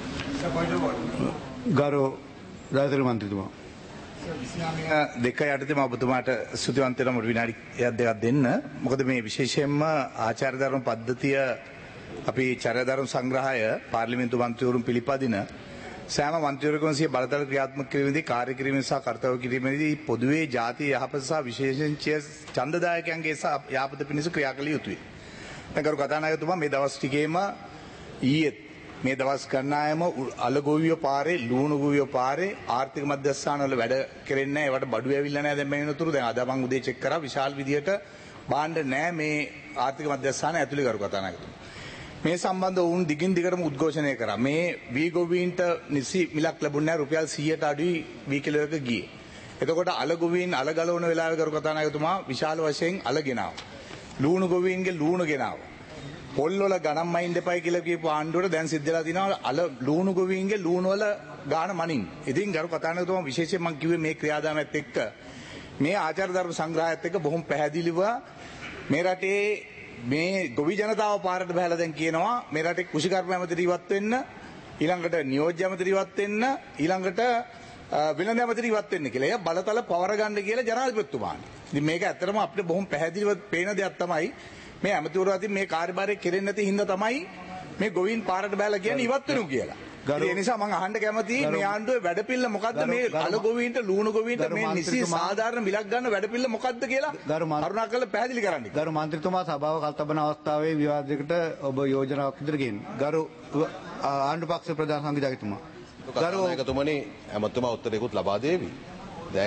ගරු රාජ්‍ය මන්ත්‍රීතුමා. දෙක යටතේ මම ඔබතුමාට ස්තුතිවන්ත වෙනවා විනාඩියක් දෙකක් දෙන්න. මොකද මේ විශේෂයෙන්ම ආචාර්ය ධර්ම පද්ධතිය අපි චර්යා ධර්ම සංග්‍රහය පාර්ලිමේන්තු මන්ත්‍රීවරුන් පිළිපදින සෑම මන්ත්‍රීවරයෙකුම සිය බලතල ක්‍රියාත්මක කිරීමේදී කාර්ය කිරීමේ සහ කර්තව්‍ය කිරීමේදී පොදුවේ ජාතිය යහපත සහ විශේෂයෙන් ඡන්දදායකයන්ගේ යහපත පිණිස ක්‍රියා කළ යුතුයි. දැන් ගරු කතානායකතුමා මේ දවස් ටිකේම ඊයේ මේ දවස් ගණනායම අලගොවිය පාරේ ලුණුගොවිය පාරේ ආර්ථික මධ්‍යස්ථානවල වැඩ කෙරෙන්නේ නැහැ. ඒවට බඩු ඇවිල්ලා නැහැ. දැන් මේ වෙනතුරු දැන් අද මම උදේ චෙක් කරා විශාල විදියට බාණ්ඩ නැහැ මේ ආර්ථික මධ්‍යස්ථාන ඇතුලේ ගරු කතානායකතුමා. මේ සම්බන්ධ වුන් දිගින් දිගටම උද්ඝෝෂණය කරා. මේ වී ගොවීන්ට නිසි මිලක් ලැබුණේ නැහැ. රුපියල් සීයට අඩුයි වී කිලෝ එක ගියේ. එතකොට අල ගොවීන් අල ගලවන වෙලාවේ ගරු කතානායකතුමා විශාල වශයෙන් අල ගෙනාවා. ලුණු ගොවීන්ගේ ලුණු ගෙනාවා. පොල් වල ගණන් මයින් දෙපයි කියලා කියපු ආණ්ඩුවට දැන් සිද්ධලා තිනවා අල ලුණු ගොවීන්ගේ ලුණු වල ගාණ මනින්. ඉතින් ගරු කතානායකතුමා විශේෂයෙන් මම කිව්වේ මේ ක්‍රියාදාමයත් එක්ක මේ ආචාර ධර්ම සංග්‍රහයත් එක්ක බොහොම පැහැදිලිව මේ රටේ මේ ගොවි ජනතාව පාරට බහලා දැන් කියනවා මේ රටේ කෘෂිකර්ම ඇමතිට ඉවත් වෙන්න, ඊළඟට නියෝජ්‍ය ඇමතිට ඉවත් වෙන්න, ඊළඟට වෙළඳ ඇමතිට ඉවත් වෙන්න කියලා. එයා බලතල පවර ගන්න කියලා ජනාධිපතිතුමානි. ඉතින් මේක ඇත්තටම අපිට බොහොම පැහැදිලිව පේන දෙයක් තමයි මේ ඇමතිවරු අතින් මේ කාර්යභාරය කෙරෙන්නේ නැති හින්දා තමයි මේ ගොවීන් පාරට බහලා කියන්නේ ඉවත් වෙනු කියලා. ඒ නිසා මම අහන්න කැමතියි මේ ආණ්ඩුවේ වැඩපිළිවෙල මොකද්ද? මේ අල ගොවීන්ට ලුණු ගොවීන්ට මේ නිසි සාධාරණ මිලක් ගන්න වැඩපිළිවෙල මොකද්ද කියලා කරුණාකරලා පැහැදිලි කරන්න. ගරු මන්ත්‍රීතුමා සභාව කල්තබන අවස්ථාවේ විවාදයකට ඔබ යෝජනාවක් ඉදිරි ගෙන්. ගරු ආණ්ඩු පක්ෂ ප්‍රධාන සංවිධායකතුමා. ගරු නායකතුමනි, ඇමතුමා උත්තරයකුත් ලබා දෙවි. දැන්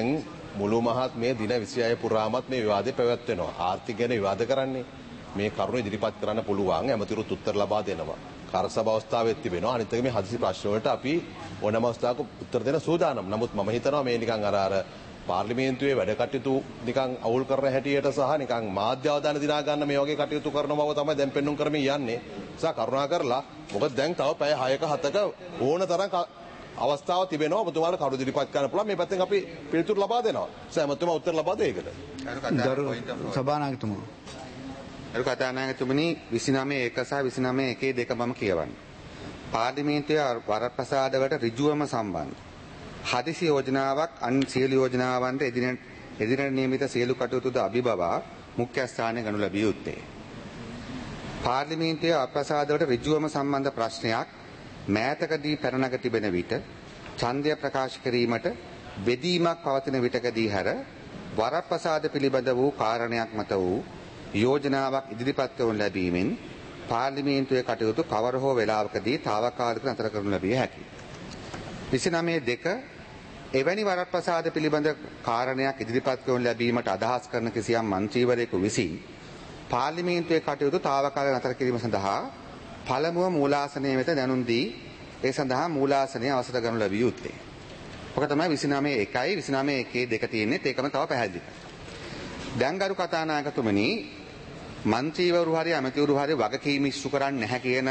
මුළු මහත් මේ දින විසිහය පුරාමත් මේ විවාදය පැවැත්වෙනවා. ආර්ථික ගැන විවාද කරන්නේ මේ කරුණ ඉදිරිපත් කරන්න පුළුවන් ඇමතිවරුත් උත්තර ලබා දෙනවා. කාර්යසභාව අවස්ථාවෙත් තිබෙනවා. අනිත් එක මේ හදිසි ප්‍රශ්න වලට අපි ඕනෑම අවස්ථාවක උත්තර දෙන්න සූදානම්. නමුත් මම හිතනවා මේ නිකන් අර අර පාර්ලිමේන්තුවේ වැඩ කටයුතු නිකන් අවුල් කරන හැටියට සහ නිකන් මාධ්‍ය අවධානය දිනා ගන්න මේ වගේ කටයුතු කරන බව තමයි දැන් පෙන්වුම් කරමින් යන්නේ. නිසා කරුණා කරලා මොකද දැන් තව පැය හයක හතක ඕන තරම් අවස්ථාව තිබෙනවා. ඔබතුමාට කරු ඉදිරිපත් කරන්න පුළුවන්. මේ පැත්තෙන් අපි පිළිතුරු ලබා දෙනවා. සෑමතුමා උත්තර ලබා දෙයි ඒකට. ගරු සභානායකතුමා. අර කතානායකතුමනි විසිනමය එක සහ විසිනමය එකේ දෙක මම කියවන්න. පාර්ලිමේන්තුවේ වරප්‍රසාදවලට ඍජුවම සම්බන්ධ. හදිසි යෝජනාවක් අන් සියලු යෝජනාවන්ට එදින එදින නියමිත සියලු කටයුතුද අභිබවා මුඛ්‍ය ස්ථානය ගනු ලැබිය යුත්තේ. පාර්ලිමේන්තුවේ අප්‍රසාදවලට ඍජුවම සම්බන්ධ ප්‍රශ්නයක් මෑතකදී පැන නග තිබෙන විට ඡන්දය ප්‍රකාශ කිරීමට බෙදීමක් පවතින විටකදී හැර වරප්‍රසාද පිළිබඳ වූ කාරණයක් මත වූ යෝජනාවක් ඉදිරිපත් කරනු ලැබීමෙන් පාර්ලිමේන්තුවේ කටයුතු කවර හෝ වේලාවකදී తాවකාලිකව නතර කරනු ලැබිය හැකියි. විසිනමය දෙක එවැනි වරප්‍රසාද පිළිබඳ කාරණයක් ඉදිරිපත් කරනු ලැබීමට අදහස් කරන කිසියම් මන්ත්‍රීවරයෙකු විසින් පාර්ලිමේන්තුවේ කටයුතු తాවකාලිකව නතර කිරීම සඳහා පළමුව මූලාසනය වෙත දැනුම් දී ඒ සඳහා මූලාසනය අවසර ගනු ලැබිය යුත්තේ. ඔක තමයි විසිනමය එකයි විසිනමය එකේ දෙක තියෙන්නේ. ඒකම තව පැහැදිලි. දැන් ගරු කතානායකතුමනි මන්ත්‍රීවරු හරි ඇමතිවරු හරි වගකීම් ඉස්සු කරන්නේ නැහැ කියන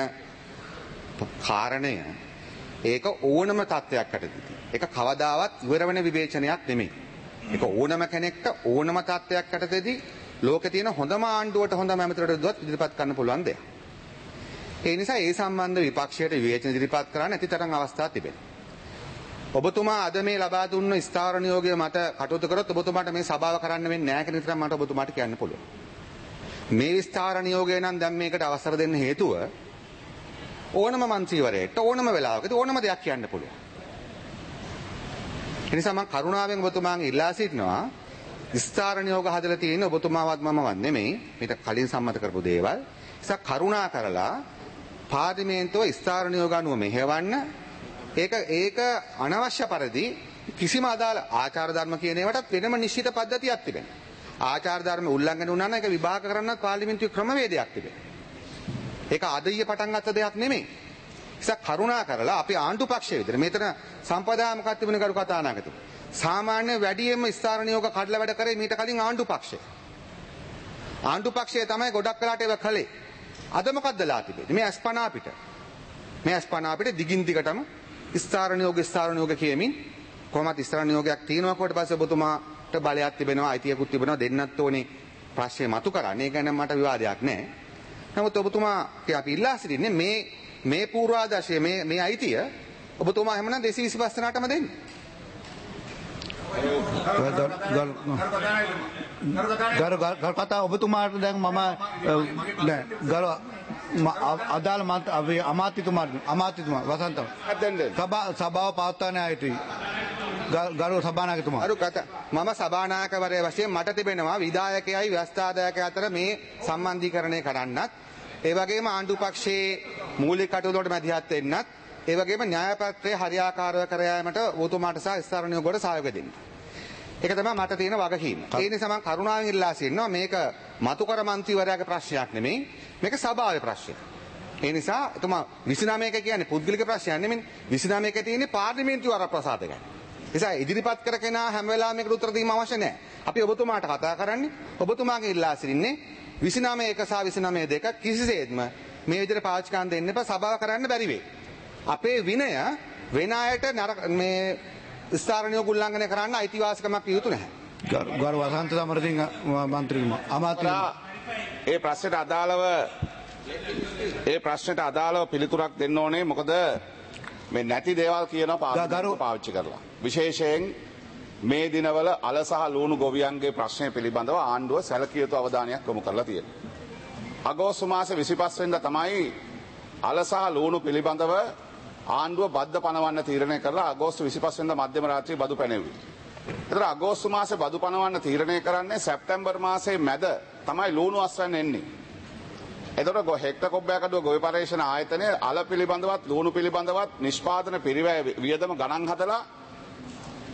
කාරණය ඒක ඕනම තත්ත්වයක් යටතේදී ඒක කවදාවත් ඉවර වෙන විවේචනයක් නෙමෙයි. ඒක ඕනම කෙනෙක්ට ඕනම තත්ත්වයක් යටතේදී ලෝකේ තියෙන හොඳම ආණ්ඩුවට හොඳම ඇමතිවරට දුවත් ඉදිරිපත් කරන්න පුළුවන් දෙයක්. ඒ නිසා ඒ සම්බන්ධ විපක්ෂයට විවේචන ඉදිරිපත් කරන්න ඇති තරම් අවස්ථා තිබෙනවා. ඔබතුමා අද මේ ලබා දුන්න ස්ථාවර නියෝගය මත කටයුතු කරොත් ඔබතුමාට මේ සභාව කරන්න වෙන්නේ නැහැ කියන විතරක් මට ඔබතුමාට කියන්න පුළුවන්. මේ ස්ථාවර නියෝගය නම් දැන් මේකට අවසර දෙන්න හේතුව ඕනම මන්ත්‍රීවරයෙක්ට ඕනම වෙලාවකදී ඕනම දෙයක් කියන්න පුළුවන්. ඒ නිසා මම කරුණාවෙන් ඔබතුමාගෙන් ඉල්ලා සිටිනවා ස්ථාවර නියෝග හදලා තියෙන ඔබතුමාවත් මමවත් නෙමෙයි මේක කලින් සම්මත කරපු දේවල්. ඒ නිසා කරුණා කරලා පාර්ලිමේන්තුව ස්ථාවර නියෝග අනුව මෙහෙවන්න. ඒක ඒක අනවශ්‍ය පරිදි කිසිම අදාළ ආචාර ධර්ම කියන ඒවාට වෙනම නිශ්චිත පද්ධතියක් තිබෙනවා. ආචාර ධර්ම උල්ලංඝනය වුණා නම් ඒක විභාග කරන්නත් පාර්ලිමේන්තුවේ ක්‍රමවේදයක් තිබෙනවා. ඒක ආදීය පටන් ගත්ත දෙයක් නෙමෙයි. ඒසක් කරුණා කරලා අපි ආණ්ඩු පක්ෂයේ විතර මෙතන සම්පදා මොකක්ද තිබුණේ කරු කතානායකතුමා. සාමාන්‍ය වැඩියෙන්ම ස්ථාවර නියෝග කඩලා වැඩ කරේ මීට කලින් ආණ්ඩු පක්ෂය. ආණ්ඩු පක්ෂය තමයි ගොඩක් වෙලාට ඒක කළේ. අද මොකක්දලා තිබෙන්නේ? මේ අස්පනා අපිට. මේ අස්පනා අපිට දිගින් දිගටම ස්ථාවර නියෝග ස්ථාවර නියෝග කියමින් කොහොමද ස්ථාවර නියෝගයක් තියෙනවා කොට පස්සේ ඔබතුමාට බලයක් තිබෙනවා අයිතියකුත් තිබෙනවා දෙන්නත් ඕනේ ප්‍රශ්නේ මතු කරන්න. ඒක ගැන මට විවාදයක් නැහැ. නමුත් ඔබතුමා අපි ඉල්ලා සිටින්නේ මේ මේ පූර්වාදර්ශය මේ මේ අයිතිය ඔබතුමා එහෙමනම් දෙසිය විසිපහ දෙනාටම දෙන්න. ගරු ගරු කතා ඔබතුමාට දැන් මම නෑ ගරු අදාළ අමාත්‍යතුමාට අමාත්‍යතුමා වසන්ත සභා සභාව පවත්වන්න ආයුතුයි. ගරු සභානායකතුමා. ගරු කතා මම සභානායකවරයා වශයෙන් මට තිබෙනවා විධායකයයි ව්‍යවස්ථාදායකය අතර මේ සම්බන්ධීකරණය කරන්නත් ඒ වගේම ආණ්ඩු පක්ෂයේ මූලික කටයුතු වලට මැදිහත් වෙන්නත් ඒ වගේම න්‍යාය පත්‍රය හරියාකාරව කර යාමට ඔබතුමාට සහ ස්ථාවර නියෝගයට සහයෝගය දෙන්න. ඒක තමයි මට තියෙන වගකීම. ඒ නිසා මම කරුණාවෙන් ඉල්ලා සිටිනවා මේක මතුකර මන්ත්‍රීවරයාගේ ප්‍රශ්නයක් නෙමෙයි මේක සභාවේ ප්‍රශ්නයක්. ඒ නිසා එතුමා විසිනමය එක කියන්නේ පුද්ගලික ප්‍රශ්නයක් නෙමෙයි විසිනමය එක තියෙන්නේ පාර්ලිමේන්තුව වරප්‍රසාද ගැන. ඒ නිසා ඉදිරිපත් කර කෙනා හැම වෙලාවෙම මේකට උත්තර දීම අවශ්‍ය නැහැ. අපි ඔබතුමාට කතා කරන්නේ ඔබතුමාගේ ඉල්ලා සිටින්නේ විසිනමය එක සහ විසිනමය දෙක කිසිසේත්ම මේ විදිහට පාවිච්චි කරන්න දෙන්න එපා. සභාව කරන්න බැරි වෙයි. අපේ විනය වෙන අයට මේ ස්ථාවර නියෝග උල්ලංඝනය කරන්න අයිතිවාසිකමක් යුතු නැහැ. ගරු වසන්ත සමරසිංහ මන්ත්‍රීතුමා අමාත්‍යතුමා ඒ ප්‍රශ්නයට අදාළව ඒ ප්‍රශ්නයට අදාළව පිළිතුරක් දෙන්න ඕනේ. මොකද මේ නැති දේවල් කියනවා පාර්ලිමේන්තුව පාවිච්චි කරලා. විශේෂයෙන් මේ දිනවල අල සහ ලුණු ගොවියන්ගේ ප්‍රශ්නය පිළිබඳව ආණ්ඩුව සැලකිය යුතු අවධානයක් යොමු කරලා තියෙනවා. අගෝස්තු මාසේ විසිපහ වෙනිදා තමයි අල සහ ලුණු පිළිබඳව ආණ්ඩුව බද්ද පනවන්න තීරණය කරලා අගෝස්තු විසිපහ වෙනිදා මධ්‍යම රාත්‍රියේ බදු පැනෙව්වේ. ඒතර අගෝස්තු මාසේ බදු පනවන්න තීරණය කරන්නේ සැප්තැම්බර් මාසේ මැද තමයි ලුණු අස්වැන්න එන්නේ. එතකොට ගො හෙක්ටර් කොබ්බෑකඩුව ගොවි පරීක්ෂණ ආයතනය අල පිළිබඳවත් ලුණු පිළිබඳවත් නිෂ්පාදන පිරිවැය වියදම ගණන් හදලා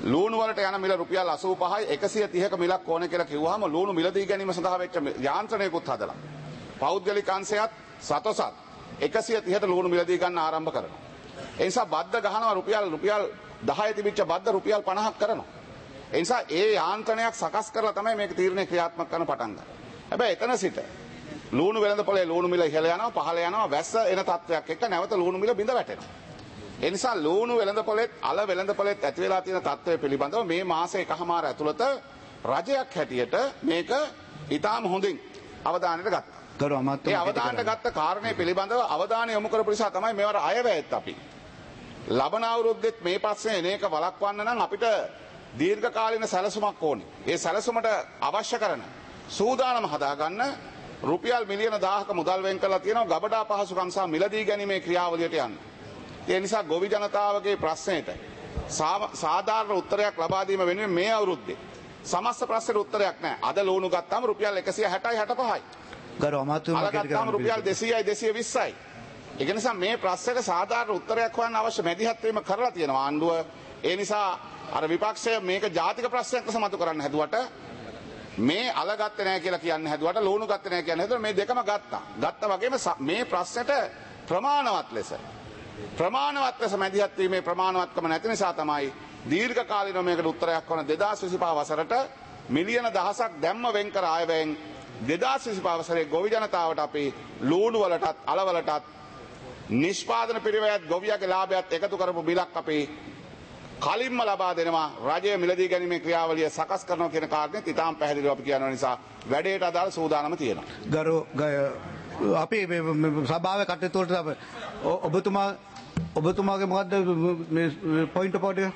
ලූණු වලට යන මිල රුපියල් අසූපහයි එකසිය තිහක මිලක් ඕනේ කියලා කිව්වහම ලූණු මිලදී ගැනීම සඳහා වෙච්ච යාන්ත්‍රණයකුත් හදලා පෞද්ගලික අංශයත් සතොසත් එකසිය තිහට ලූණු මිලදී ගන්න ආරම්භ කරනවා. ඒ නිසා බද්ද ගහනවා රුපියල් රුපියල් දහය තිබිච්ච බද්ද රුපියල් පනහක් කරනවා. ඒ නිසා ඒ යාන්ත්‍රණයක් සකස් කරලා තමයි මේක තීරණය ක්‍රියාත්මක කරන්න පටන් ගන්නේ. හැබැයි එතන සිට ලූණු වෙළඳපොලේ ලූණු මිල ඉහළ යනවා පහළ යනවා වැස්ස එන තත්ත්වයක් එක්ක නැවත ලූණු මිල බිඳ වැටෙනවා. ඒ නිසා ලූණු වෙළඳපොලෙත් අල වෙළඳපොලෙත් ඇති වෙලා තියෙන තත්ත්වය පිළිබඳව මේ මාස එකහමාර ඇතුළත රජයක් හැටියට මේක ඊටාම හොඳින් අවධානයට ගත්තා. ගරු අමාත්‍ය ඒ අවධානයට ගත්ත කාරණේ පිළිබඳව අවධානය යොමු කරපු නිසා තමයි මේවට අයවැයත් අපි. ලබන අවුරුද්දෙත් මේ පස්සේ එන එක වළක්වන්න නම් අපිට දීර්ඝකාලීන සැලසුමක් ඕනේ. ඒ සැලසුමට අවශ්‍ය කරන සූදානම හදාගන්න රුපියල් මිලියන දහයක මුදල් වෙන් කරලා තියෙනවා ගබඩා පහසුකම් සහ මිලදී ගැනීමේ ක්‍රියාවලියට යන්න. ඒ නිසා ගොවි ජනතාවගේ ප්‍රශ්නයට සාධාරණ උත්තරයක් ලබා දීම වෙනුවෙන් මේ අවුරුද්දේ සමස්ත ප්‍රශ්නෙට උත්තරයක් නැහැ. අද ලෝණු ගත්තාම රුපියල් එකසිය හැටයි හැටපහයි. ගරු අමාත්‍යතුමා ගත්තාම රුපියල් දෙසීයයි දෙසීය විස්සයි. ඒක නිසා මේ ප්‍රශ්නෙට සාධාරණ උත්තරයක් හොයන්න අවශ්‍ය මැදිහත් වීම කරලා තියෙනවා ආණ්ඩුව. ඒ නිසා අර විපක්ෂය මේක ජාතික ප්‍රශ්නයක් සමතු කරන්න හැදුවට මේ අල ගත්තේ නැහැ කියලා කියන්න හැදුවට ලෝණු ගත්තේ නැහැ කියන්න හැදුවට මේ දෙකම ගත්තා. ගත්තා වගේම මේ ප්‍රශ්නෙට ප්‍රමාණවත් ලෙස ප්‍රමාණවත් ලෙස මැදිහත් වීමේ ප්‍රමාණවත්කම නැති නිසා තමයි දීර්ඝ කාලීනව මේකට උත්තරයක් වන දෙදාස් විසිපහ වසරට මිලියන දහසක් දැම්ම වෙන් කර ආයවැයෙන් දෙදාස් විසිපහ වසරේ ගොවි ජනතාවට අපි ලූණු වලටත් අල වලටත් නිෂ්පාදන පිරිවැයත් ගොවියාගේ ලාභයත් එකතු කරපු බිලක් අපි කලින්ම ලබා දෙනවා. රජය මිලදී ගැනීමේ ක්‍රියාවලිය සකස් කරනවා කියන කාරණේත් ඉතාම පැහැදිලිව අපි කියනවා නිසා වැඩේට අදාළ සූදානම තියෙනවා. ගරු අපි සභාවේ කටයුතු වලට ඔබතුමා ඔබතුමාගේ මොකද්ද මේ පොයින්ට් ඔෆ් ඕඩර්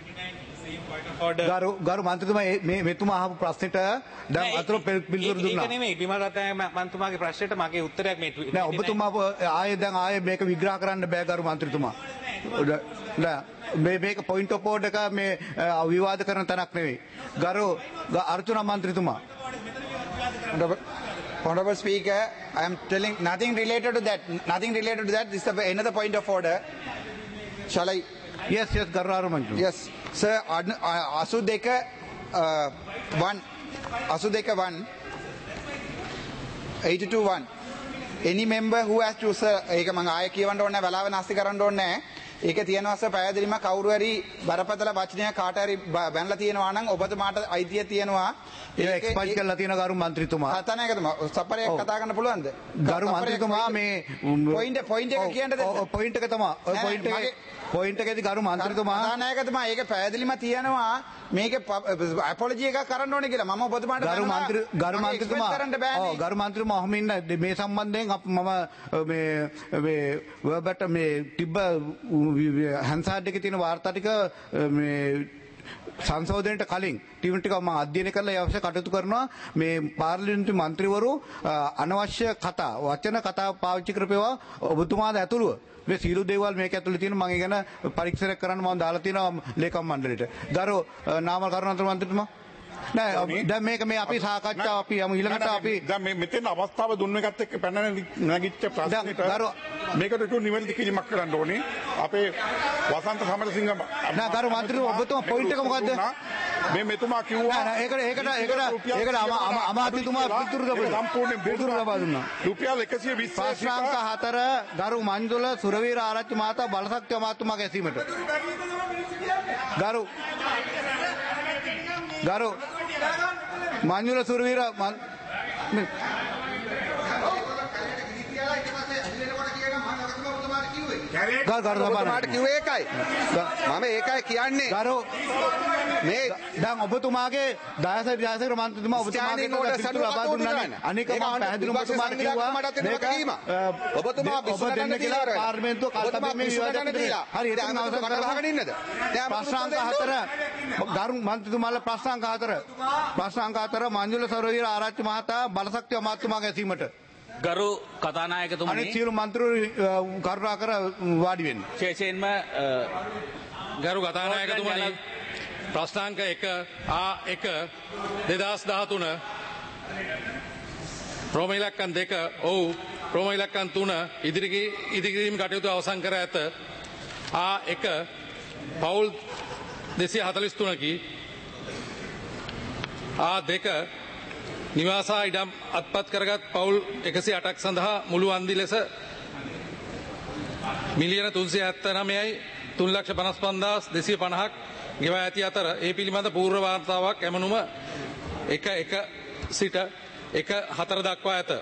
ගරු ගරු මන්ත්‍රීතුමා මේ මෙතුමා අහපු ප්‍රශ්නෙට දැන් අතර පිළිතුරු දුන්නා. ඒක නෙමෙයි බිමරත්න මන්ත්‍රීතුමාගේ ප්‍රශ්නෙට මගේ උත්තරයක් මේ නෑ ඔබතුමා ආයේ දැන් ආයේ මේක විග්‍රහ කරන්න බෑ ගරු මන්ත්‍රීතුමා. නෑ මේ මේක පොයින්ට් ඔෆ් ඕඩර් එක මේ විවාද කරන තැනක් නෙවෙයි. ගරු අර්චනා මන්ත්‍රීතුමා. Honorable Speaker, I am telling nothing related to that. Nothing related to that. This is the, another point of order. Shall I? Yes, yes, Garraru Manju. Yes, sir. Uh, Asudeka uh, one, Asudeka one, eighty-two one. Any member who has to sir, ඒක මම ආයෙ කියවන්න ඕනේ නැහැ, වෙලාව නැස්ති කරන්න ඕනේ නැහැ. ඒක තියෙනවා සර් පැහැදිලිම කවුරු හරි බරපතල වචනයක් කාට හරි බැනලා තියෙනවා නම් ඔබතුමාට අයිතිය තියෙනවා. ඒක එක්ස්පර්ට් කරලා තියෙන ගරු මන්ත්‍රීතුමා. හතනයකතුමා සපරයක් කතා කරන්න පුළුවන්ද? ගරු මන්ත්‍රීතුමා මේ පොයින්ට් පොයින්ට් එක කියන්න දෙන්න. ඔය පොයින්ට් එක තමයි. ඔය පොයින්ට් එක පොයින්ට් එකේදී ගරු මන්ත්‍රීතුමා කතානායකතුමා ඒක පැහැදිලිම තියෙනවා මේක අපොලොජි එකක් කරන්න ඕනේ කියලා. මම ඔබතුමාට ගරු මන්ත්‍රී ගරු මන්ත්‍රීතුමා ඔව් ගරු මන්ත්‍රීතුමා අහමින් මේ සම්බන්ධයෙන් මම මේ මේ ඔබට මේ තිබ්බ හන්සාඩ් එකේ තියෙන වාර්තා ටික මේ සංශෝධනයට කලින් ටීම් ටික මම අධ්‍යයනය කරලා ඒ අවශ්‍ය කටයුතු කරනවා. මේ පාර්ලිමේන්තු මන්ත්‍රීවරු අනවශ්‍ය කතා වචන කතා පාවිච්චි කරපේවා ඔබතුමාද ඇතුළුව මේ සීළු දේවල් මේක ඇතුළේ තියෙන මම ඉගෙන පරීක්ෂණයක් කරන්න මම දාලා තියෙනවා ලේකම් මණ්ඩලයට. ගරු නාමල් කරුණාරත්න මන්ත්‍රීතුමා නෑ දැන් මේක මේ අපි සාකච්ඡාව අපි යමු ඊළඟට අපි දැන් මේ මෙතෙන් අවස්ථාව දුන්න එකත් එක්ක පැන නැගිච්ච ප්‍රශ්නෙට මේකට ටු නිවැරදි කිරීමක් කරන්න ඕනේ. අපේ වසන්ත සමරසිංහ නෑ ගරු මන්ත්‍රීතුමා ඔබතුමා පොයින්ට් එක මොකද්ද? මේ මෙතුමා කිව්වා නෑ ඒකට ඒකට ඒකට ඒකට අමාත්‍යතුමා පිටුරු ලබා සම්පූර්ණ පිටුරු ලබා දුන්නා. රුපියල් එකසිය විස්ස ප්‍රශ්නාංක හතර ගරු මංජුල සුරවීර ආරච්චි මහතා බලශක්ති අමාත්‍යතුමාගේ ඇසීමට. ගරු ගරු මංජුල සුරවීර ඔබතුමාට කිව්වේ ඒකයි. මම ඒකයි කියන්නේ. ගරු මේ දැන් ඔබතුමාගේ දායක දායක මන්ත්‍රීතුමා ඔබතුමාගේ පිටු ලබා දුන්නානේ. අනික මම පැහැදිලිව ඔබතුමාට කිව්වා මේක ඔබතුමා ඔබ දෙන්න කියලා පාර්ලිමේන්තුව කල්පනා මේ විවාදයක් දීලා. හරි ඒක අවසන් කරගන්න ඉන්නද? දැන් ප්‍රශ්නාංක හතර ගරු මන්ත්‍රීතුමාලා ප්‍රශ්නාංක හතර ප්‍රශ්නාංක හතර මංජුල සරවීර ආරච්චි මහතා බලශක්ති අමාත්‍යතුමාගේ ඇසීමට. ගරු කතානායකතුමනි අනිත් සියලු මන්ත්‍රීවරු කරුණාකර වාඩි වෙන්න. විශේෂයෙන්ම ගරු කතානායකතුමනි ප්‍රශ්නාංක එක ආ එක දෙදහස් දහතුන ප්‍රෝම ඉලක්කම් දෙක ඔව් ප්‍රෝම ඉලක්කම් තුන ඉදිරිකිරීම කටයුතු අවසන් කර ඇත. ආ එක පවුල් දෙසිය හතළිස් තුනකි ආ දෙක නිවාසා ඉඩම් අත්පත් කරගත් පවුල් එකසිය අටක් සඳහා මුළු වන්දි ලෙස මිලියන තුන්සිය හැත්තෑනවයයි තුන් ලක්ෂ පනස් පන්දාස් දෙසිය පණහක් ගෙවා ඇති අතර ඒ පිළිබඳ පූර්ව වාර්තාවක් ඇමනුම එක එක සිට එක හතර දක්වා ඇත.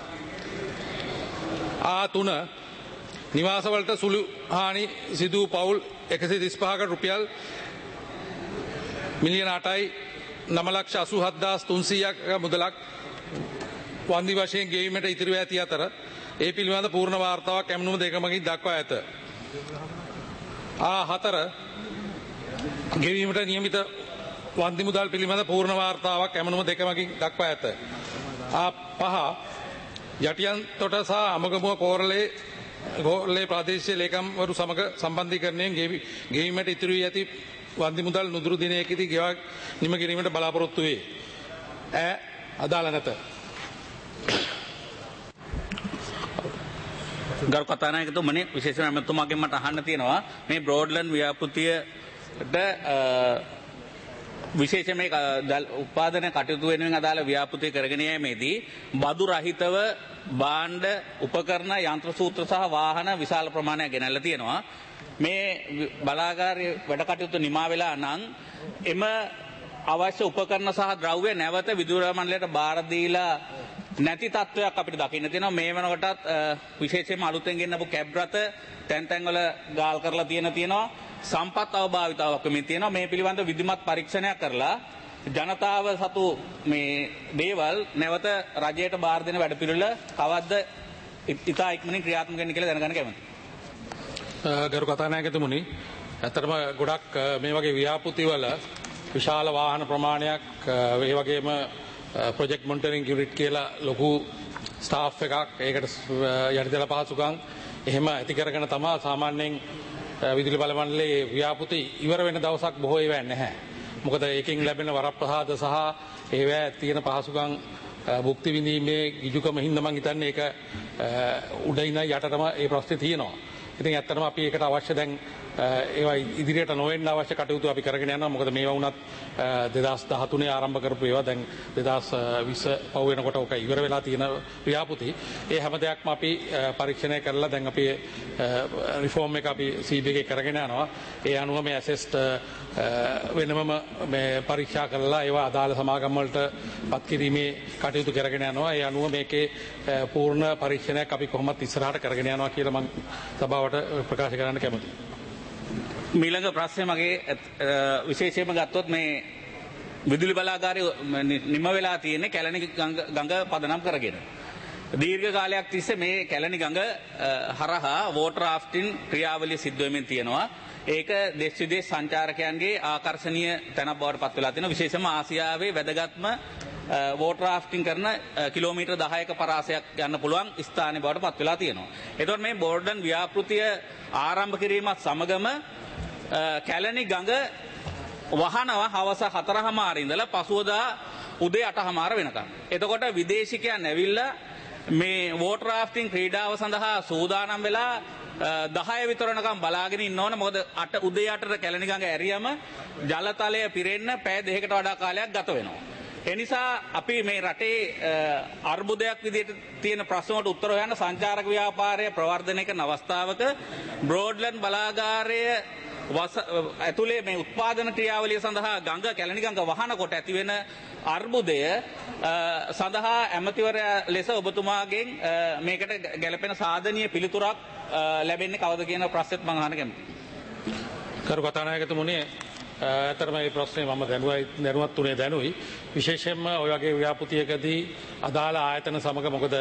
ආ තුන නිවාසවලට සුළු හානි සිදූ පවුල් එකසිය තිස්පහකට රුපියල් මිලියන අටයි නව ලක්ෂ අසූ හත්දාස් තුන්සීයක් මුදලක් වන්දි වශයෙන් ගෙවීමට ඉතිරිව ඇති අතර ඒ පිළිබඳ පූර්ණ වාර්තාවක් ඇමනුම දෙකමකින් දක්වා ඇත. ආ හතර ගෙවීමට නියමිත වන්දි මුදල් පිළිබඳ පූර්ණ වාර්තාවක් ඇමනුම දෙකමකින් දක්වා ඇත. ආ පහ යටියන් තොට සහ අමගමුව කෝරළේ ගෝලේ ප්‍රාදේශීය ලේකම්වරු සමග සම්බන්ධීකරණයෙන් ගෙවීමට ඉතිරි වී ඇති වන්දි මුදල් නුදුරු දිනයකදී ගෙවා නිම කිරීමට බලාපොරොත්තු වේ. ඈ අදාළ නැත. ගරු කතානායකතුමනි විශේෂයෙන් ඇමතුමාගෙන් මට අහන්න තියෙනවා මේ බ්‍රෝඩ්ලන්ඩ් ව්‍යාපෘතියට විශේෂයෙන් මේ උත්පාදන කටයුතු වෙනුවෙන් අදාළ ව්‍යාපෘතිය කරගෙන යෑමේදී බදු රහිතව භාණ්ඩ උපකරණ යන්ත්‍ර සූත්‍ර සහ වාහන විශාල ප්‍රමාණයක් ගෙනල්ලා තියෙනවා. මේ බලාගාරයේ වැඩ කටයුතු නිමා වෙලා නම් එම අවශ්‍ය උපකරණ සහ ද්‍රව්‍ය නැවත විදුලි මණ්ඩලයට බාර දීලා නැති තත්වයක් අපිට දකින්න තියෙනවා. මේ වෙනකොටත් විශේෂයෙන්ම අලුතෙන් ගෙන්නපු කැබ් රථ තැන් තැන් වල ගාල් කරලා තියෙන තියෙනවා. සම්පත් අවභාවිතාවක් මේ තියෙනවා. මේ පිළිබඳ විධිමත් පරීක්ෂණයක් කරලා ජනතාව සතු මේ දේවල් නැවත රජයට බාර දෙන වැඩපිළිවෙල කවද්ද ඉතා ඉක්මනින් ක්‍රියාත්මක වෙන්නේ කියලා දැනගන්න කැමතියි. ගරු කතානායකතුමනි, ඇත්තටම ගොඩක් මේ වගේ ව්‍යාපෘති වල විශාල වාහන ප්‍රමාණයක් ඒ වගේම ප්‍රොජෙක්ට් මොනිටරින් යුනිට් කියලා ලොකු ස්ටාෆ් එකක් ඒකට යටිදල පහසුකම් එහෙම ඇති කරගෙන තමයි සාමාන්‍යයෙන් විදුලි බල මණ්ඩලයේ ව්‍යාපෘති ඉවර වෙන දවසක් බොහෝ ඒවා නැහැ. මොකද ඒකෙන් ලැබෙන වරප්‍රසාද සහ ඒවා තියෙන පහසුකම් භුක්ති විඳීමේ ගිජුකම හින්දා මම හිතන්නේ ඒක උඩින් යටටම ඒ ප්‍රශ්නේ තියෙනවා. ඉතින් ඇත්තටම අපි ඒකට අවශ්‍ය දැන් ඒවා ඉදිරියට නොවෙන්න අවශ්‍ය කටයුතු අපි කරගෙන යනවා. මොකද මේවා වුණත් දෙදහස් දහතුනේ ආරම්භ කරපු ඒවා දැන් දෙදහස් විස්ස පහු වෙනකොට ඔක ඉවර වෙලා තියෙන ව්‍යාපෘති. ඒ හැම දෙයක්ම අපි පරීක්ෂණය කරලා දැන් අපි රිෆෝම් එක අපි සී බී එකේ කරගෙන යනවා. ඒ අනුව මේ ඇසෙස්ට් වෙනමම මේ පරීක්ෂා කරලා ඒවා අදාළ සමාගම් වලට පත් කිරීමේ කටයුතු කරගෙන යනවා. ඒ අනුව මේකේ පූර්ණ පරීක්ෂණයක් අපි කොහොමත් ඉස්සරහට කරගෙන යනවා කියලා මම සභාවට ප්‍රකාශ කරන්න කැමතියි. මීළඟ ප්‍රශ්නේ මගේ විශේෂයෙන්ම ගත්තොත් මේ විදුලි බලාගාරය නිම වෙලා තියෙන්නේ කැලණි ගඟ පදනම් කරගෙන. දීර්ඝ කාලයක් තිස්සේ මේ කැලණි ගඟ හරහා වෝටර් රාෆ්ටින් ක්‍රියාවලිය සිද්ධ වෙමින් තියෙනවා. ඒක දෙස් විදේශ සංචාරකයන්ගේ ආකර්ශනීය තැනක් බවට පත් වෙලා තියෙනවා. විශේෂයෙන්ම ආසියාවේ වැදගත්ම වෝටර් රාෆ්ටින් කරන කිලෝමීටර් දහයක පරාසයක් යන්න පුළුවන් ස්ථානයේ බවට පත් වෙලා තියෙනවා. එතකොට මේ බෝර්ඩන් ව්‍යාපෘතිය ආරම්භ කිරීමත් සමගම කැලණි ගඟ වහනවා හවස හතරමාර ඉඳලා පසුවදා උදේ අටමාර වෙනකම්. එතකොට විදේශිකයන් ඇවිල්ලා මේ වෝටර් රාෆ්ටින් ක්‍රීඩාව සඳහා සූදානම් වෙලා දහය විතර වෙනකම් බලාගෙන ඉන්න ඕන. මොකද අට උදේ අටට කැලණි ගඟ ඇරියම ජලතලය පිරෙන්න පැය දෙකකට වඩා කාලයක් ගත වෙනවා. එනිසා අපි මේ රටේ අර්බුදයක් විදිහට තියෙන ප්‍රශ්න වලට උත්තර හොයන්න සංචාරක ව්‍යාපාරය ප්‍රවර්ධනය කරන අවස්ථාවක බ්‍රෝඩ්ලන්ඩ් බලාගාරය ඇතුලේ මේ උත්පාදන ක්‍රියාවලිය සඳහා ගඟ කැලණි ගඟ වහනකොට ඇතිවෙන අර්බුදය සඳහා ඇමතිවරයා ලෙස ඔබතුමාගෙන් මේකට ගැළපෙන සාධනීය පිළිතුරක් ලැබෙන්නේ කවද කියන ප්‍රශ්නෙත් මම අහන්න කැමතියි. කරු කතානායකතුමනි, ඇත්තටම මේ ප්‍රශ්නේ මම දැනුවයි දැනුවත් උනේ දැනුයි. විශේෂයෙන්ම ඔය වගේ ව්‍යාපෘතියකදී අදාළ ආයතන සමග මොකද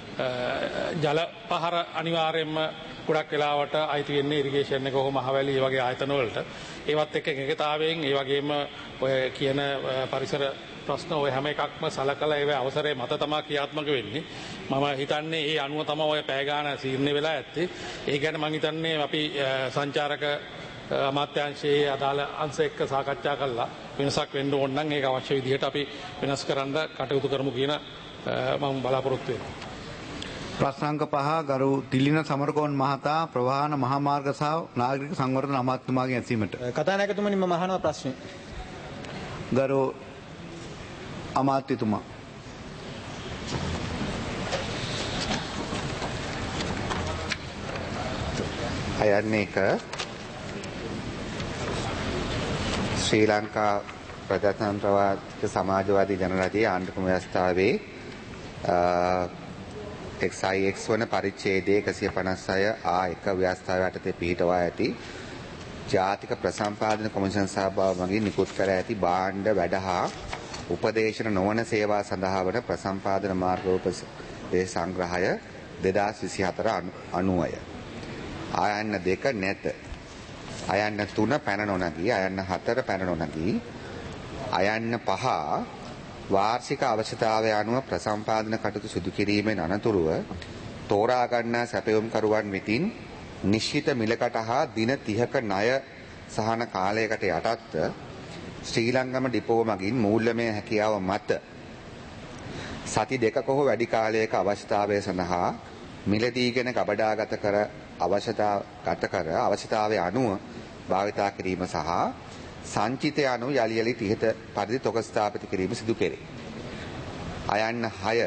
ජල පහර අනිවාර්යයෙන්ම ගොඩක් වෙලාවට අයිති වෙන්නේ ඉරිගේෂන් එක කොහොම අහවැලි ඒ වගේ ආයතන වලට. ඒවත් එක්ක එකගතාවයෙන් ඒ වගේම ඔය කියන පරිසර ප්‍රශ්න ඔය හැම එකක්ම සලකලා ඒවේ අවසරයේ මත තමයි ක්‍රියාත්මක වෙන්නේ. මම හිතන්නේ ඒ අනුව තමයි ඔය පැය ගාන සීර්ණ වෙලා ඇත්තේ. ඒ කියන්නේ මම හිතන්නේ අපි සංචාරක අමාත්‍යාංශයේ අදාළ අංශ එක්ක සාකච්ඡා කළා වෙනසක් වෙන්න ඕන නම් ඒක අවශ්‍ය විදිහට අපි වෙනස් කරන්න කටයුතු කරමු කියන මම බලාපොරොත්තු වෙනවා. ප්‍රශ්නාංක පහ ගරු තිලින සමරකෝන් මහතා ප්‍රවාහන මහාමාර්ග සහ නාගරික සංවර්ධන අමාත්‍යතුමාගෙන් ඇසීමට. කතානායකතුමනි මම අහනවා ප්‍රශ්නය. ගරු අමාත්‍යතුමා. අයන්නේ එක ශ්‍රී ලංකා ප්‍රජාතන්ත්‍රවාදී සමාජවාදී ජනරජයේ ආණ්ඩුක්‍රම ව්‍යවස්ථාවේ එක්ස් අයි එක්ස් වන පරිච්ඡේදයේ එකසිය පනස් හය ආ එක ව්‍යවස්ථාව යටතේ පිහිටවා ඇති ජාතික ප්‍රසම්පාදන කොමිෂන් සභාව මගින් නිකුත් කර ඇති භාණ්ඩ වැඩ හා උපදේශන නොවන සේවා සඳහා වන ප්‍රසම්පාදන මාර්ගෝපදේශ සංග්‍රහය දෙදාස් විසි හතර අනුවය. ආයන්න දෙක නැත. අයන්න තුන පැන නොනගී, අයන්න හතර පැන නොනගී, අයන්න පහ වාර්ෂික අවශ්‍යතාවය අනුව ප්‍රසම්පාදන කටයුතු සිදු කිරීමෙන් අනතුරුව තෝරා ගන්නා සැපයුම්කරුවන් වෙතින් නිශ්චිත මිලකට හා දින තිහක ණය සහන කාලයකට යටත්ව ශ්‍රී ලංකම ඩිපෝ මගින් මූල්‍යමය හැකියාව මත සති දෙකක හෝ වැඩි කාලයක අවශ්‍යතාවය සඳහා මිලදීගෙන ගබඩාගත කර අවශ්‍යතා ගත කර අවශ්‍යතාවය අනුව භාවිතා කිරීම සහ සංචිතය අනුව යලි යලි ඉහත පරිදි තොග ස්ථාපිත කිරීම සිදු කෙරේ. අයන්න හය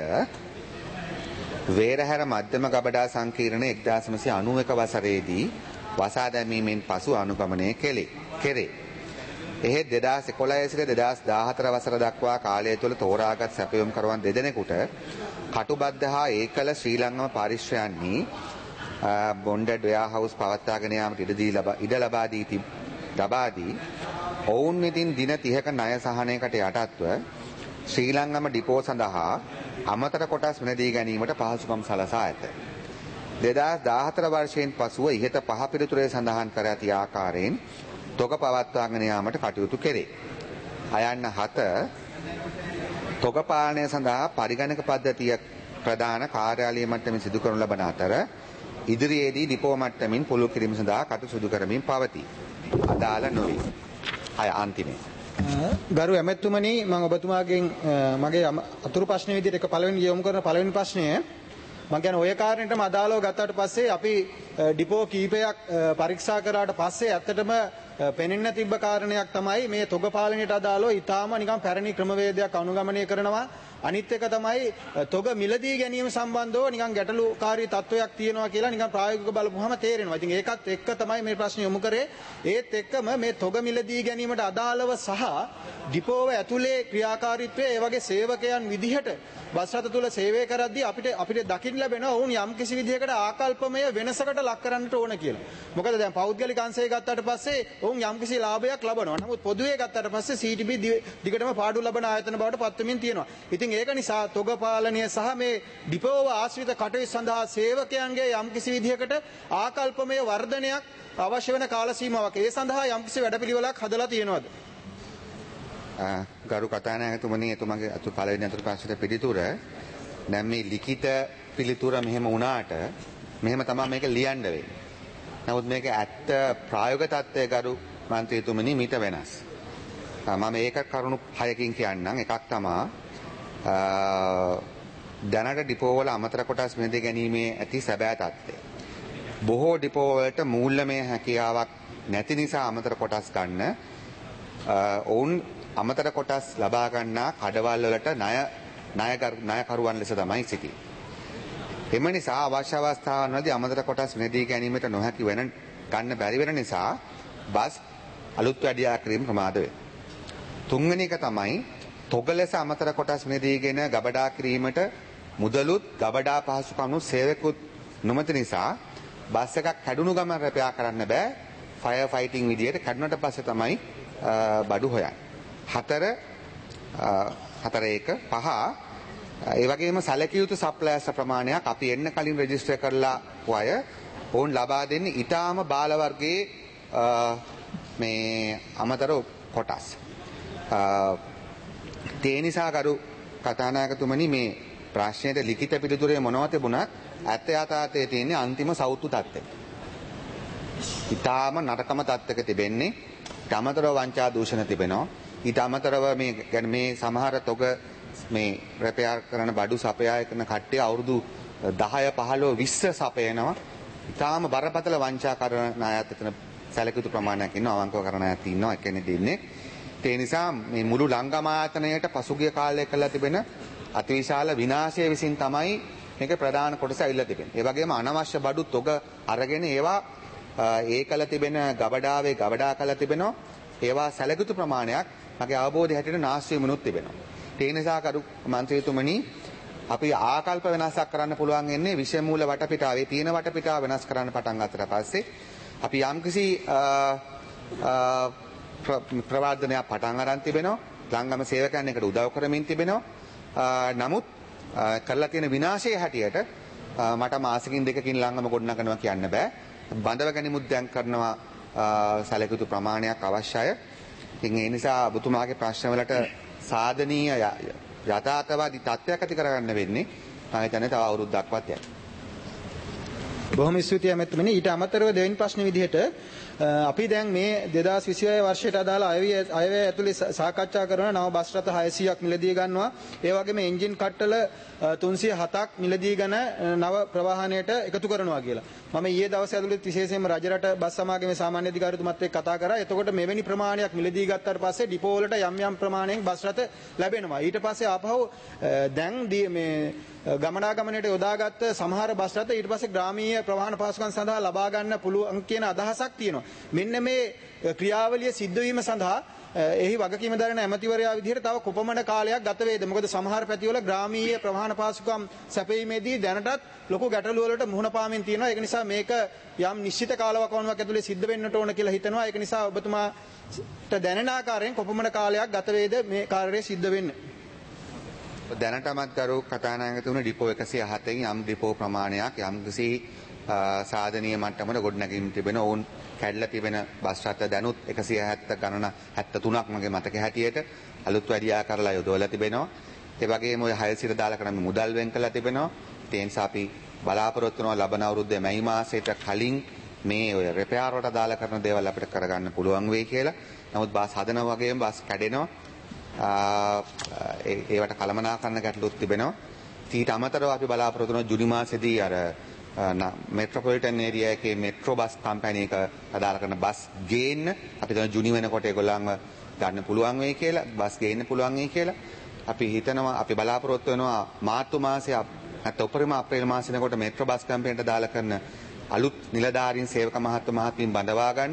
වේරහැර මධ්‍යම ගබඩා සංකීර්ණ එක්දාස් නවසිය අනූ එක වසරේදී වසා දැමීමෙන් පසු අනුගමනය කෙලේ කෙරේ. එහෙත් දෙදාස් එකොළහ සිට දෙදාස් දාහතර වසර දක්වා කාලය තුළ තෝරාගත් සැපයුම්කරුවන් දෙදෙනෙකුට කටුබද්ධ හා ඒකල ශ්‍රී ලංකම පාරිශ්‍රයන්හි බොන්ඩඩ් වෙයාහවුස් පවත්වාගෙන යාමට ඉඩ දී ලබා ඉඩ ලබා දී ලබා දී ඔවුන් වෙතින් දින තිහක ණය සහනයකට යටත්ව ශ්‍රී ලංකම ඩිපෝ සඳහා අමතර කොටස් මිලදී ගැනීමට පහසුකම් සලසා ඇත. දෙදාස් දාහතර වර්ෂයෙන් පසුව ඉහත පහ පිළිතුරේ සඳහන් කර ඇති ආකාරයෙන් තොග පවත්වාගෙන යාමට කටයුතු කෙරේ. අයන්න හත තොග පාලනය සඳහා පරිගණක පද්ධතිය ප්‍රධාන කාර්යාලය මට්ටමින් සිදු කරනු ලබන අතර ඉදිරියේදී ඩිපෝ මට්ටමින් පුළුල් කිරීම සඳහා කටයුතු සිදු කරමින් පවතී. අදාළ නොවේ. අය අන්තිමේ. ගරු ඇමැතුමනි මම ඔබතුමාගෙන් මගේ අතුරු ප්‍රශ්න විදිහට එක පළවෙනි යොමු කරන පළවෙනි ප්‍රශ්නය මම කියන්නේ ඔය කාරණේටම අදාළව ගත්තාට පස්සේ අපි ඩිපෝ කීපයක් පරීක්ෂා කරාට පස්සේ ඇත්තටම පෙනෙන්න තිබ්බ කාරණයක් තමයි මේ තොග පාලනයට අදාළව ඊටාම නිකන් පැරණි ක්‍රමවේදයක් අනුගමනය කරනවා. අනිත් එක තමයි තොග මිලදී ගැනීම සම්බන්ධව නිකන් ගැටලුකාරී තත්වයක් තියෙනවා කියලා නිකන් ප්‍රායෝගිකව බලපුවහම තේරෙනවා. ඉතින් ඒකත් එක්ක තමයි මේ ප්‍රශ්නේ යොමු කරේ. ඒත් එක්කම මේ තොග මිලදී ගැනීමට අදාළව සහ ඩිපෝව ඇතුලේ ක්‍රියාකාරීත්වය ඒ වගේ සේවකයන් විදිහට බස් රථ තුල සේවය කරද්දී අපිට අපිට දකින්න ලැබෙනවා ඔවුන් යම් කිසි විදිහකට ආකල්පමය වෙනසකට ලක් කරන්නට ඕන කියලා. මොකද දැන් පෞද්ගලික අංශය ගත්තාට පස්සේ ඔවුන් යම් කිසි ලාභයක් ලබනවා. නමුත් පොදුවේ ගත්තාට පස්සේ සී ටී බී දිගටම පාඩු ලබන ආයතන බවට පත් වෙමින් තියෙනවා. ඉතින් ඒක නිසා තොග පාලනය සහ මේ ඩිපෝව ආශ්‍රිත කටයුතු සඳහා සේවකයන්ගේ යම් කිසි විදිහකට ආකල්පමය වර්ධනයක් අවශ්‍ය වෙන කාල සීමාවක් ඒ සඳහා යම් කිසි වැඩපිළිවෙලක් හදලා තියෙනවද? ගරු කතානායකතුමනි එතුමගේ අතු පළවෙනි අතුරු ප්‍රශ්නෙට පිළිතුර දැන් මේ ලිඛිත පිළිතුර මෙහෙම වුණාට මෙහෙම තමයි මේක ලියන්න වෙන්නේ. නමුත් මේක ඇත්ත ප්‍රායෝගික තත්ත්වය ගරු මන්ත්‍රීතුමනි මීට වෙනස්. මම ඒක කරුණු හයකින් කියන්නම්. එකක් තමයි දැනට ඩිපෝ වල අමතර කොටස් මිලදී ගැනීමේ ඇති සැබෑ තත්ත්වය. බොහෝ ඩිපෝ වලට මූල්‍යමය හැකියාවක් නැති නිසා අමතර කොටස් ගන්න ඔවුන් අමතර කොටස් ලබා ගන්නා කඩවල් වලට ණය ණයකරුවන් ලෙස තමයි සිටින්නේ. එම නිසා අවශ්‍ය අවස්ථාවන්වලදී අමතර කොටස් මිලදී ගැනීමට නොහැකි වෙන ගන්න බැරි වෙන නිසා බස් අලුත් වැඩියා කිරීම ප්‍රමාද වේ. තුන්වෙනි එක තමයි තොග ලෙස අමතර කොටස් මිලදීගෙන ගබඩා කිරීමට මුදලුත් ගබඩා පහසුකම්නුත් සේවකුත් නොමැති නිසා බස් එකක් කැඩුණු ගමන් රැපයා කරන්න බෑ. ෆයර් ෆයිටිං විදියට කැඩුණට පස්සේ තමයි බඩු හොයන්නේ. හතර හතර එක පහ ඒ වගේම සැලකිය යුතු සප්ලයර්ස් ප්‍රමාණයක් අපි එන්න කලින් රෙජිස්ටර් කරලා අය ඕන් ලබා දෙන්නේ ඊටාම බාල වර්ගයේ මේ අමතර කොටස්. ඒ නිසා කරු කතානායකතුමනි මේ ප්‍රශ්නයට ලිඛිත පිළිතුරේ මොනවද තිබුණත් ඇත්ත යථාර්ථයේ තියෙන අන්තිම සෞතු තත්ත්වය. ඊටාම නරකම තත්ත්වයක තිබෙන්නේ. ඊට අමතරව වංචා දූෂණ තිබෙනවා. ඊට අමතරව මේ ගැන මේ සමහර තොග මේ රැපයාර් කරන බඩු සපයා කරන කට්ටිය අවුරුදු දහය පහළොව විස්ස සපයනවා. ඉතාම බරපතල වංචා කරන අයත් එතන සැලකියුතු ප්‍රමාණයක් ඉන්නවා. අවංකව කරන අයත් ඉන්නවා. එක්කෙනෙක් දෙන්නේ. ඒ නිසා මේ මුළු ලංගම ආයතනයට පසුගිය කාලයේ කළා තිබෙන අතිවිශාල විනාශය විසින් තමයි මේක ප්‍රධාන කොටස ඇවිල්ලා තිබෙන්නේ. ඒ වගේම අනවශ්‍ය බඩු තොග අරගෙන ඒවා ඒ කළ තිබෙන ගබඩාවේ ගබඩා කළ තිබෙනවා. ඒවා සැලකියුතු ප්‍රමාණයක් මගේ අවබෝධය හැටියට නාස්ති වෙමුණුත් තිබෙනවා. ඒ නිසා කරු මන්ත්‍රීතුමනි අපි ආකල්ප වෙනසක් කරන්න පුළුවන් වෙන්නේ විෂය මූල වටපිටාවේ තියෙන වටපිටාව වෙනස් කරන්න පටන් ගන්නතර පස්සේ අපි යම්කිසි ප්‍රවර්ධනයක් පටන් අරන් තිබෙනවා. ලංගම සේවකයන් එකට උදව් කරමින් තිබෙනවා. නමුත් කරලා තියෙන විනාශයේ හැටියට මට මාසකින් දෙකකින් ලංගම ගොඩනගනවා කියන්න බෑ. බඳව ගැනීමුත් දැන් කරනවා සැලකියුතු ප්‍රමාණයක් අවශ්‍යයි. ඉතින් ඒ නිසා ඔබතුමාගේ ප්‍රශ්නවලට සාධනීය යථාර්ථවාදී තත්ත්වයක් ඇති කරගන්න වෙන්නේ මම හිතන්නේ තව අවුරුද්දක්වත් යයි. බොහොම ස්තුතියි ඇමතුමනි. ඊට අමතරව දෙවෙනි ප්‍රශ්නේ විදිහට අපි දැන් මේ දෙදාස් විසිහය වර්ෂයට අදාළ අයවැය අයවැය ඇතුලේ සාකච්ඡා කරන නව බස් රථ හයසීයක් මිලදී ගන්නවා. ඒ වගේම එන්ජින් කට්ටල තුන්සිය හතක් මිලදී ගන නව ප්‍රවාහනයට එකතු කරනවා කියලා. මම ඊයේ දවසේ ඇතුළත විශේෂයෙන්ම රජරට බස් සමාගමේ සාමාන්‍ය අධිකාරිතුමත් එක්ක කතා කරා. එතකොට මෙවැනි ප්‍රමාණයක් මිලදී ගත්තාට පස්සේ ඩිපෝ වලට යම් යම් ප්‍රමාණයෙන් බස් රථ ලැබෙනවා. ඊට පස්සේ ආපහු දැන් මේ ගමනාගමනයට යොදාගත්ත සමහර බස් රථ ඊට පස්සේ ග්‍රාමීය ප්‍රවාහන පහසුකම් සඳහා ලබා ගන්න පුළුවන් කියන අදහසක් තියෙනවා. මෙන්න මේ ක්‍රියාවලිය සිද්ධ වීම සඳහා එහි වගකීම දරන ඇමතිවරයා විදිහට තව කොපමණ කාලයක් ගත වේද? මොකද සමහර පැතිවල ග්‍රාමීය ප්‍රවාහන පහසුකම් සැපයීමේදී දැනටත් ලොකු ගැටලු වලට මුහුණ පාමින් තියෙනවා. ඒක නිසා මේක යම් නිශ්චිත කාලවකවානුවක් ඇතුලේ සිද්ධ වෙන්නට ඕන කියලා හිතනවා. ඒක නිසා ඔබතුමාට දැනෙන ආකාරයෙන් කොපමණ කාලයක් ගත වේද මේ කාර්යය සිද්ධ වෙන්න? දැනටමත් ගරු කතානායකතුමනි ඩිපෝ එකසිය හතෙන් යම් ඩිපෝ ප්‍රමාණයක් යම් කිසි සාධනීය මට්ටමකට ගොඩනැගීම් තිබෙන ඕන් කැඩලා තිබෙන බස් රථ දැනුත් එකසිය හැත්තෑ ගණන හැත්තෑ තුනක් මගේ මතකයේ හැටියට අලුත් වැඩියා කරලා යොදවලා තිබෙනවා. ඒ වගේම ඔය හයසිර දාලා කරන මුදල් වෙන් කරලා තිබෙනවා. ඒ නිසා අපි බලාපොරොත්තු වෙනවා ලබන අවුරුද්දේ මැයි මාසයට කලින් මේ ඔය රිපෙයාර් වලට දාලා කරන දේවල් අපිට කරගන්න පුළුවන් වෙයි කියලා. නමුත් බස් හදනවා වගේම බස් කැඩෙනවා. ඒවට කළමනාකරණ ගැටලුත් තිබෙනවා. ඊට අමතරව අපි බලාපොරොත්තු වෙනවා ජුනි මාසෙදී අර මෙට්‍රොපොලිටන් ඒරියා එකේ මෙට්‍රෝ බස් කම්පැනි එක අදාළ කරන බස් ගේන්න අපි හිතනවා ජුනි වෙනකොට ඒගොල්ලන්ව ගන්න පුළුවන් වෙයි කියලා බස් ගේන්න පුළුවන් වෙයි කියලා අපි හිතනවා අපි බලාපොරොත්තු වෙනවා මාර්තු මාසයේ නැත්නම් උපරිම අප්‍රේල් මාසෙ වෙනකොට මෙට්‍රෝ බස් කම්පැනිට දාලා කරන අලුත් නිලධාරීන් සේවක මහත්ම මහත්මීන් බඳවා ගන්න.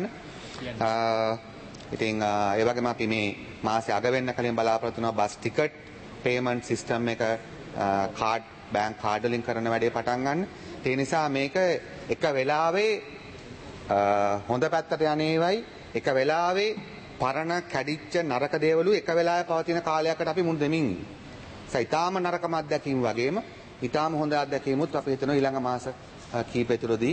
ඉතින් ඒ වගේම අපි මේ මාසෙ අග වෙන්න කලින් බලාපොරොත්තු වෙනවා බස් ටිකට් පේමන්ට් සිස්ටම් එක කාඩ් බැංක් කාඩ් වලින් කරන වැඩේ පටන් ගන්න. ඒ නිසා මේක එක වෙලාවේ හොඳ පැත්තට යන්නේවයි එක වෙලාවේ පරණ කැඩිච්ච නරක දේවලු එක වෙලාවේ පවතින කාලයකට අපි මුන් දෙමින් ඉන්නවා. ඊටාම නරකම අත්දැකීම් වගේම ඊටාම හොඳ අත්දැකීමුත් අපි හිතනවා ඊළඟ මාස කීපය තුරදී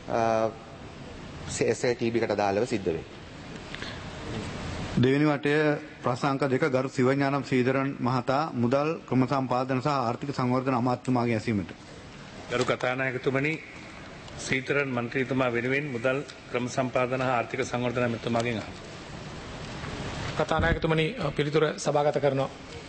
එස් ඒ ටී බී කට දාලව සිද්ධ වෙයි. දෙවෙනි වටය ප්‍රසංක දෙක ගරු සිවඥානම් සීදරන් මහතා මුදල් ක්‍රම සම්පාදන සහ ආර්ථික සංවර්ධන අමාත්‍යතුමාගේ ඇසීමට. ගරු කතානායකතුමනි සීතරන් මන්ත්‍රීතුමා වෙනුවෙන් මුදල් ක්‍රම සම්පාදන හා ආර්ථික සංවර්ධන අමාත්‍යතුමාගෙන් අහනවා. කතානායකතුමනි පිළිතුර සභාගත කරනවා.